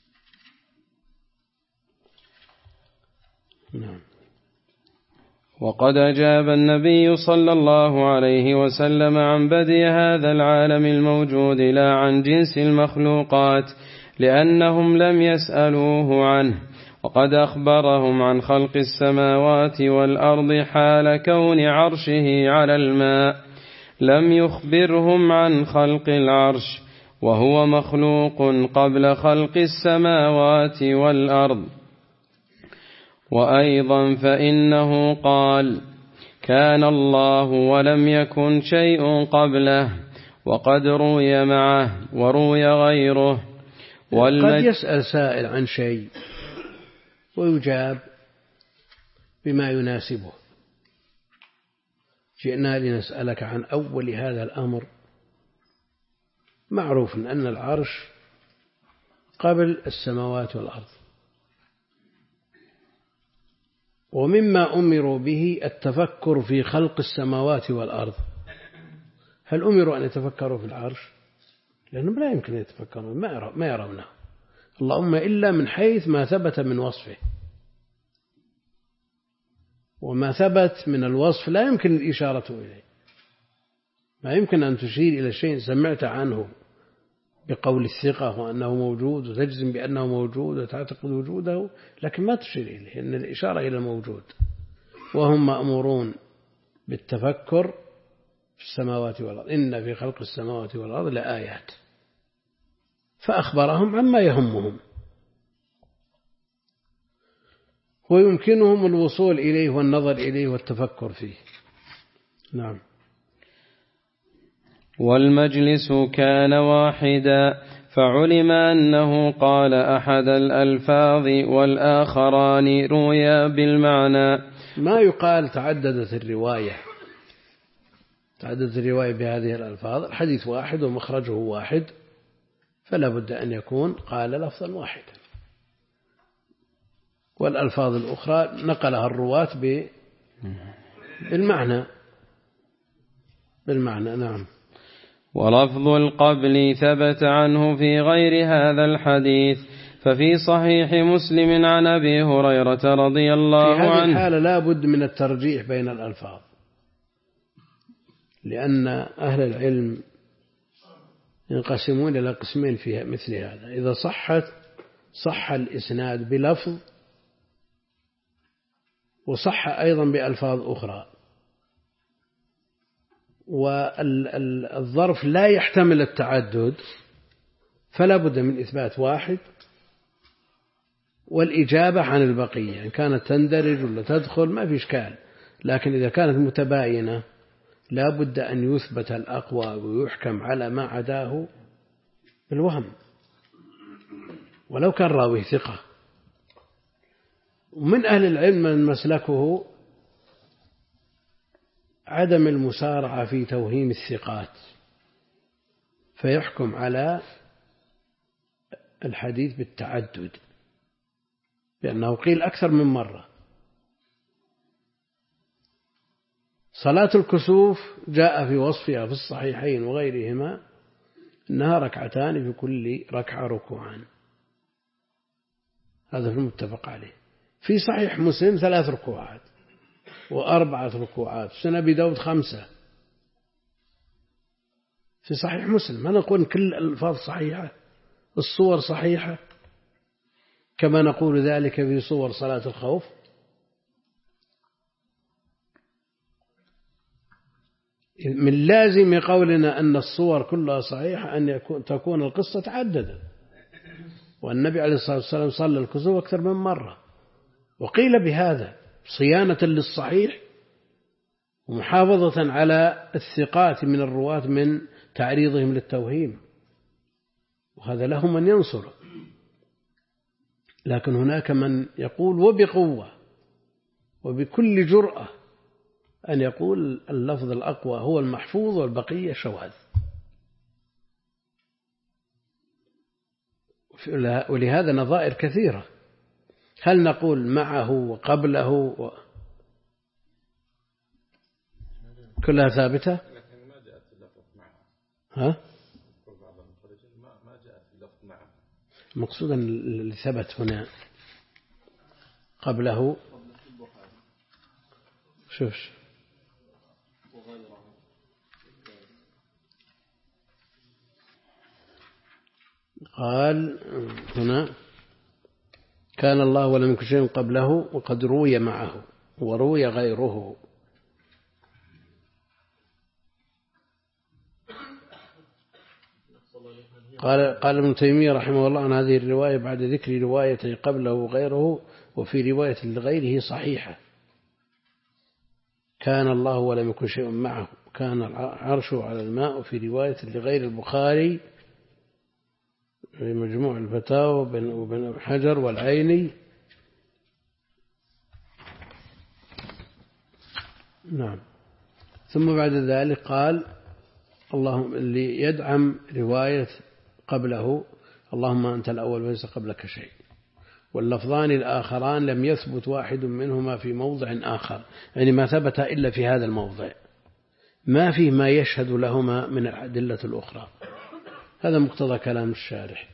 نعم. وقد أجاب النبي صلى الله عليه وسلم عن بدء هذا العالم الموجود لا عن جنس المخلوقات، لأنهم لم يسألوه عنه. وقد أخبرهم عن خلق السماوات والأرض حال كون عرشه على الماء، لم يخبرهم عن خلق العرش، وهو مخلوق قبل خلق السماوات والأرض. وأيضا فإنه قال: كان الله ولم يكن شيء قبله، وقد روي معه وروي غيره. قد يسأل سائل عن شيء ويجاب بما يناسبه. جئنا لنسألك عن أول هذا الأمر. معروف أن العرش قبل السماوات والأرض، ومما أمروا به التفكر في خلق السماوات والأرض. هل أمروا أن يتفكروا في العرش؟ لأنهم لا يمكن أن يتفكرون، ما يرونه، اللهم إلا من حيث ما ثبت من وصفه، وما ثبت من الوصف لا يمكن الإشارة إليه. ما يمكن أن تشير إلى شيء سمعت عنه بقول الثقة وأنه موجود وتجزم بأنه موجود وتعتقد وجوده، لكن ما تشير إليه، إن الإشارة إلى الموجود. وهم مأمورون بالتفكر في السماوات والأرض، إن في خلق السماوات والأرض لآيات، فأخبرهم عما يهمهم ويمكنهم الوصول إليه والنظر إليه والتفكر فيه. نعم. والمجلس كان واحدا، فعلم أنه قال أحد الألفاظ والآخران رويا بالمعنى. ما يقال تعددت الرواية بهذه الألفاظ، الحديث واحد ومخرجه واحد، فلا بد أن يكون قال لفظا واحدا. والألفاظ الأخرى نقلها الرواة بالمعنى. نعم. ولفظ القبل ثبت عنه في غير هذا الحديث، ففي صحيح مسلم عن أبي هريرة رضي الله عنه. في هذه الحالة لا بد من الترجيح بين الألفاظ، لأن أهل العلم ينقسمون إلى قسمين في مثل هذا. إذا صح الإسناد بلفظ وصح أيضا بألفاظ أخرى، والظرف لا يحتمل التعدد، فلا بد من إثبات واحد والإجابة عن البقية، إن كانت تندرج ولا تدخل ما في إشكال. لكن إذا كانت متباينة لا بد أن يثبت الأقوى ويحكم على ما عداه بالوهم ولو كان راوي ثقة. ومن أهل العلم من مسلكه عدم المسارعة في توهيم الثقات، فيحكم على الحديث بالتعدد، لأنه قيل أكثر من مرة. صلاة الكسوف جاء في وصفها في الصحيحين وغيرهما أنها ركعتان في كل ركعة ركوعان، هذا في المتفق عليه. في صحيح مسلم 3 ركوعات و4 ركوعات، سنن أبي داود 5 في صحيح مسلم. هذا نقول كل الألفاظ صحيحة، الصور صحيحة، كما نقول ذلك في صور صلاة الخوف. من لازم قولنا أن الصور كلها صحيحة أن تكون القصة تعددت، والنبي عليه الصلاة والسلام صلى الكسوف أكثر من مرة، وقيل بهذا صيانة للصحيح ومحافظة على الثقات من الرواة من تعريضهم للتوهيم، وهذا له من ينصر. لكن هناك من يقول وبقوة وبكل جرأة أن يقول اللفظ الأقوى هو المحفوظ والبقية شواذ. ولهذا نظائر كثيرة. هل نقول معه وقبله كلها ثابتة؟ ها؟ مقصودا اللي ثبت هنا قبله شوف قال هنا كان الله ولم يكن شيء قبله وقد روي معه وروي غيره. قال ابن تيمية رحمه الله عن هذه الرواية بعد ذكر رواية قبله وغيره، وفي رواية لغيره صحيحة: كان الله ولم يكن شيء معه، كان عرشه على الماء. وفي رواية لغير البخاري في مجموع الفتاوى وبن حجر والعيني. نعم. ثم بعد ذلك قال اللهم اللي يدعم رواية قبله: اللهم أنت الأول وليس قبلك شيء. واللفظان الآخران لم يثبت واحد منهما في موضع آخر، يعني ما ثبت إلا في هذا الموضع، ما فيه ما يشهد لهما من الأدلة الأخرى. هذا مقتضى كلام الشارح.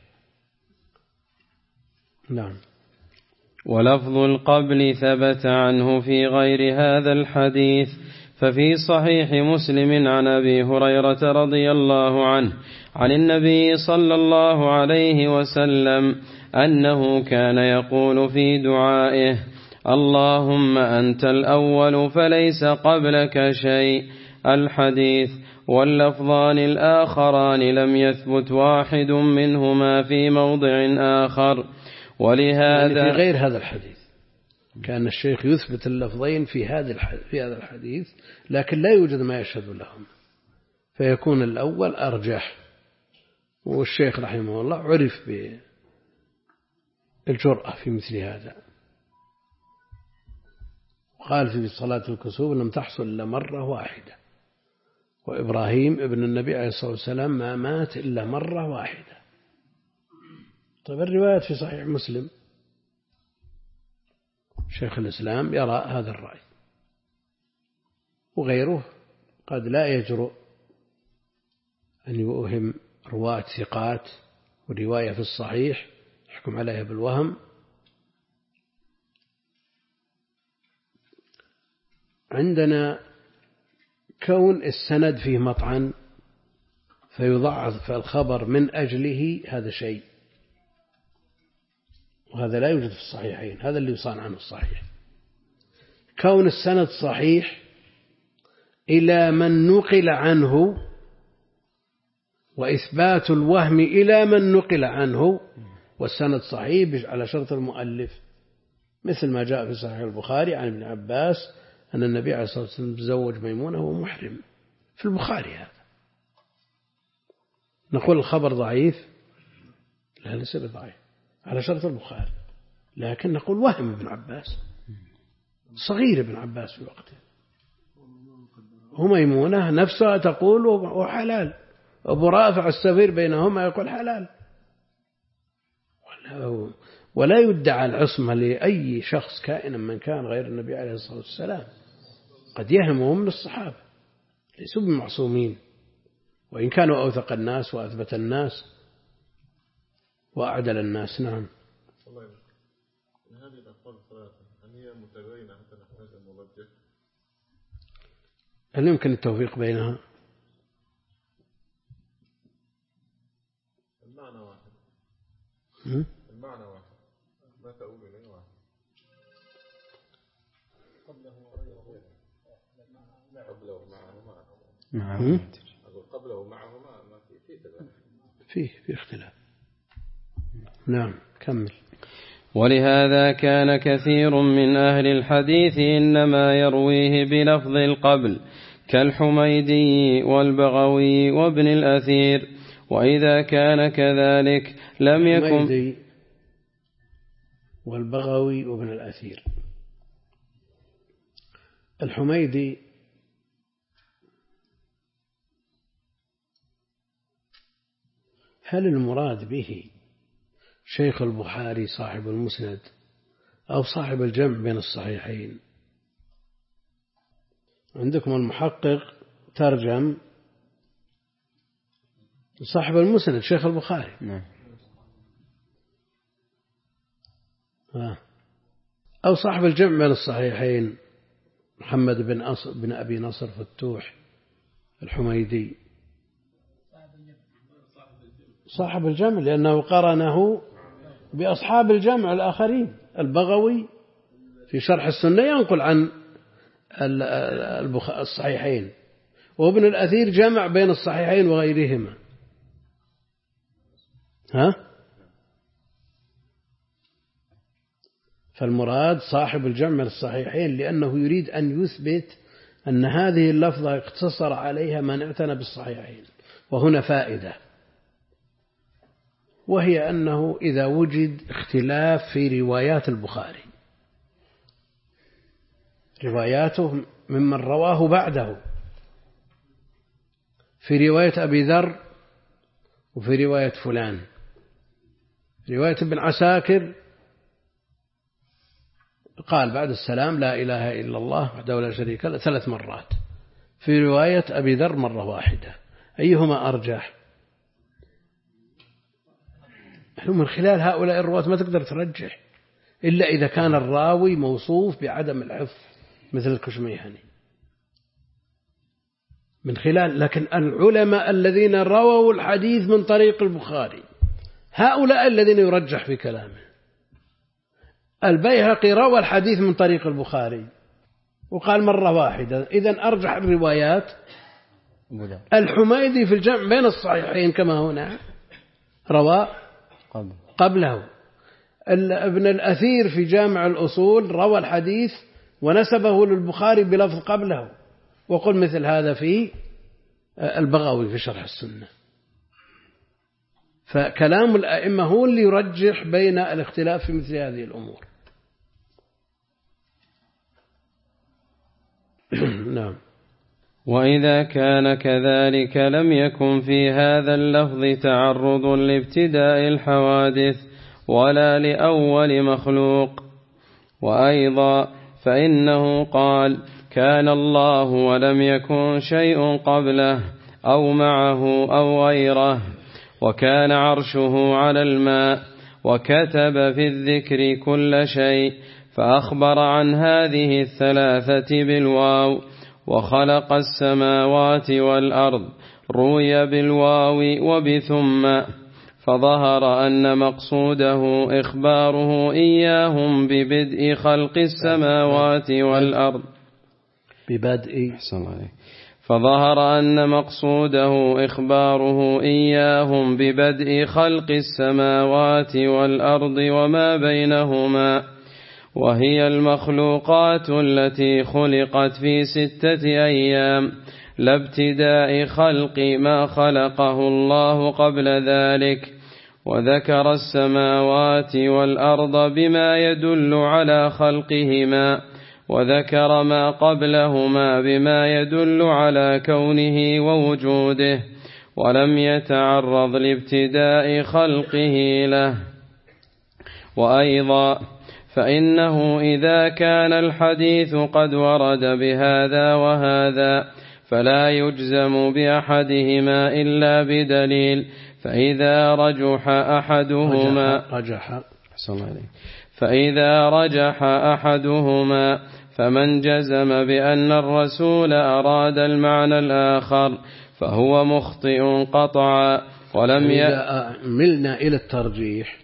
نعم. ولفظ القبل ثبت عنه في غير هذا الحديث، ففي صحيح مسلم عن أبي هريرة رضي الله عنه عن النبي صلى الله عليه وسلم أنه كان يقول في دعائه: اللهم أنت الأول فليس قبلك شيء. الحديث. واللفظان الآخران لم يثبت واحد منهما في موضع آخر. ولهذا يعني في غير هذا الحديث كان الشيخ يثبت اللفظين في هذا الحديث، لكن لا يوجد ما يشهد لهم، فيكون الأول أرجح. والشيخ رحمه الله عرف بالجرأة في مثل هذا. قال في صلاة الكسوف لم تحصل إلا مرة واحدة، وإبراهيم ابن النبي عليه الصلاة والسلام ما مات إلا مرة واحدة. طيب الروايات في صحيح مسلم شيخ الإسلام يرى هذا الرأي، وغيره قد لا يجرؤ أن يوهم رواة ثقات ورواية في الصحيح يحكم عليها بالوهم. عندنا كون السند فيه مطعن فيضعف الخبر من أجله، هذا شيء، وهذا لا يوجد في الصحيحين، هذا اللي يصان عنه الصحيح. كون السند صحيح إلى من نقل عنه، وإثبات الوهم إلى من نقل عنه، والسند صحيح على شرط المؤلف، مثل ما جاء في صحيح البخاري عن ابن عباس أن النبي عليه الصلاة والسلام تزوج ميمونة وهو محرم، في البخاري هذا. نقول الخبر ضعيف؟ لا، ليس بضعيف على شرط البخاري، لكن نقول وهم ابن عباس، صغير ابن عباس في وقته، وميمونة نفسها تقول وحلال، أبو رافع السفير بينهما يقول حلال. ولا يدعى العصمة لأي شخص كائنا من كان غير النبي عليه الصلاة والسلام، قد يهمهم من الصحابة، ليسوا بمعصومين، وإن كانوا أوثق الناس وأثبت الناس وأعدل الناس. نعم. هذه الأقوال الثلاثة هل هي متباينة حتى نحتاج أن نرجح؟ هل يمكن التوفيق بينها؟ المعنى واحد. المعنى واحد، ما تقول إليه واحد. قبله معه قبله معه ما فيه اختلاف. نعم، كمل. ولهذا كان كثير من أهل الحديث إنما يرويه بلفظ القبل، كالحميدي والبغوي وابن الأثير، وإذا كان كذلك لم يكن. الحميدي والبغوي وابن الأثير. الحميدي هل المراد به شيخ البخاري صاحب المسند أو صاحب الجمع بين الصحيحين؟ عندكم المحقق ترجم صاحب المسند شيخ البخاري، أو صاحب الجمع بين الصحيحين محمد بن أبي نصر فتوح الحميدي صاحب الجمع، لأنه قرنه بأصحاب الجمع الآخرين. البغوي في شرح السنة ينقل عن الصحيحين، وابن الأثير جمع بين الصحيحين وغيرهما. فالمراد صاحب الجمع من الصحيحين، لأنه يريد أن يثبت أن هذه اللفظة اقتصر عليها من اعتنى بالصحيحين. وهنا فائدة، وهي أنه إذا وجد اختلاف في روايات البخاري، رواياته ممن رواه بعده، في رواية أبي ذر وفي رواية فلان، رواية ابن عساكر قال بعد السلام لا إله إلا الله وحده لا شريك له 3 مرات، في رواية أبي ذر مرة واحدة، أيهما أرجح؟ من خلال هؤلاء الرواة ما تقدر ترجح إلا إذا كان الراوي موصوف بعدم الحفظ مثل الكشميهني من خلال. لكن العلماء الذين رووا الحديث من طريق البخاري هؤلاء الذين يرجح في كلامه. البيهقي روى الحديث من طريق البخاري وقال مرة واحدة، إذن أرجح الروايات. الحميدي في الجمع بين الصحيحين كما هنا روى قبله. ابن الأثير في جامع الأصول روى الحديث ونسبه للبخاري بلفظ قبله، وقل مثل هذا في البغوي في شرح السنة. فكلام الأئمة هو اللي يرجح بين الاختلاف في مثل هذه الأمور. نعم. وإذا كان كذلك لم يكن في هذا اللفظ تعرض لابتداء الحوادث ولا لأول مخلوق، وأيضا فإنه قال كان الله ولم يكن شيء قبله أو معه أو غيره، وكان عرشه على الماء، وكتب في الذكر كل شيء، فأخبر عن هذه الثلاثة بالواو. وخلق السماوات والأرض روي بالواو وبثم، فظهر أن مقصوده إخباره إياهم ببدء خلق السماوات والأرض. فظهر أن مقصوده إخباره إياهم ببدء خلق السماوات والأرض وما بينهما، وهي المخلوقات التي خلقت في 6 أيام، لا ابتداء خلق ما خلقه الله قبل ذلك. وذكر السماوات والأرض بما يدل على خلقهما، وذكر ما قبلهما بما يدل على كونه ووجوده، ولم يتعرض لابتداء خلقه له. وأيضا فإنه إذا كان الحديث قد ورد بهذا وهذا فلا يجزم بأحدهما إلا بدليل، فإذا رجح أحدهما فمن جزم بأن الرسول أراد المعنى الآخر فهو مخطئ قطعا. إذا ملنا إلى الترجيح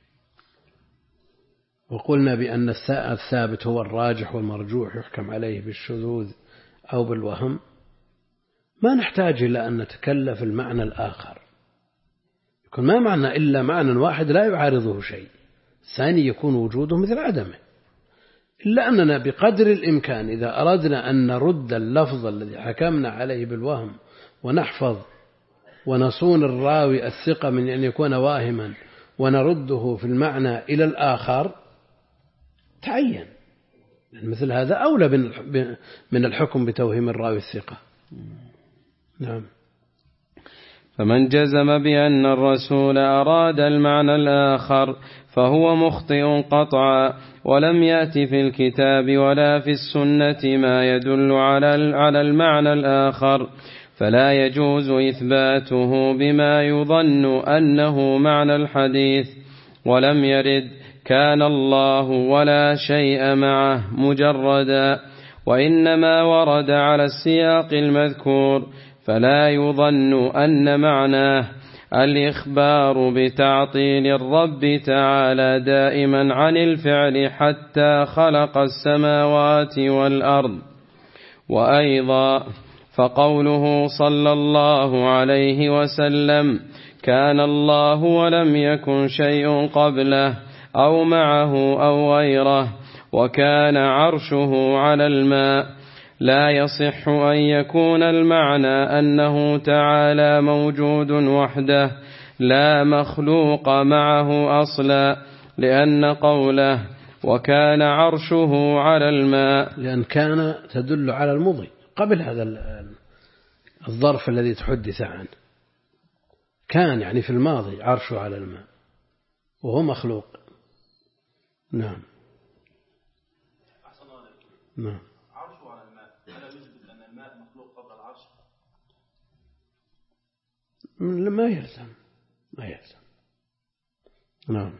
وقلنا بأن الثابت هو الراجح والمرجوح يحكم عليه بالشذوذ أو بالوهم، ما نحتاج إلى أن نتكلف المعنى الآخر، يكون ما معنى إلا معنى واحد لا يعارضه شيء، الثاني يكون وجوده مثل عدمه، إلا أننا بقدر الإمكان إذا أردنا أن نرد اللفظ الذي حكمنا عليه بالوهم ونحفظ ونصون الراوي الثقة من أن يكون واهما ونرده في المعنى إلى الآخر تعين، مثل هذا أولى من الحكم بتوهيم الراوي الثقة. نعم. فمن جزم بأن الرسول أراد المعنى الآخر فهو مخطئ قطعا، ولم يأت في الكتاب ولا في السنة ما يدل على المعنى الآخر، فلا يجوز إثباته بما يظن أنه معنى الحديث. ولم يرد كان الله ولا شيء معه مجردا، وإنما ورد على السياق المذكور، فلا يظن أن معناه الإخبار بتعطيل الرب تعالى دائما عن الفعل حتى خلق السماوات والأرض. وأيضا فقوله صلى الله عليه وسلم كان الله ولم يكن شيء قبله أو معه أو غيره وكان عرشه على الماء، لا يصح أن يكون المعنى أنه تعالى موجود وحده لا مخلوق معه أصلا، لأن قوله وكان عرشه على الماء، لأن كان تدل على المضي قبل هذا الظرف الذي تحدث عنه، كان يعني في الماضي عرشه على الماء وهو مخلوق. نعم. نعم. عرشه على الماء، ألا يثبت أن الماء مخلوق قبل العرش؟ ما يلزم. نعم.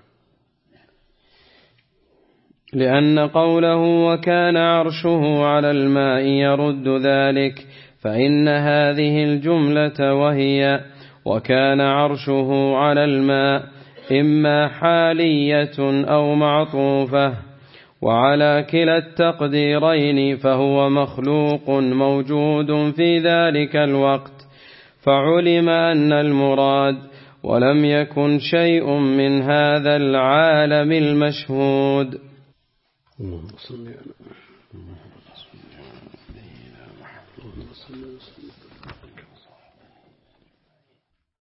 لأن قوله وكان عرشه على الماء يرد ذلك، فإن هذه الجملة وهي وكان عرشه على الماء إما حالية أو معطوفة، وعلى كلا التقديرين فهو مخلوق موجود في ذلك الوقت، فعلم أن المراد ولم يكن شيء من هذا العالم المشهود.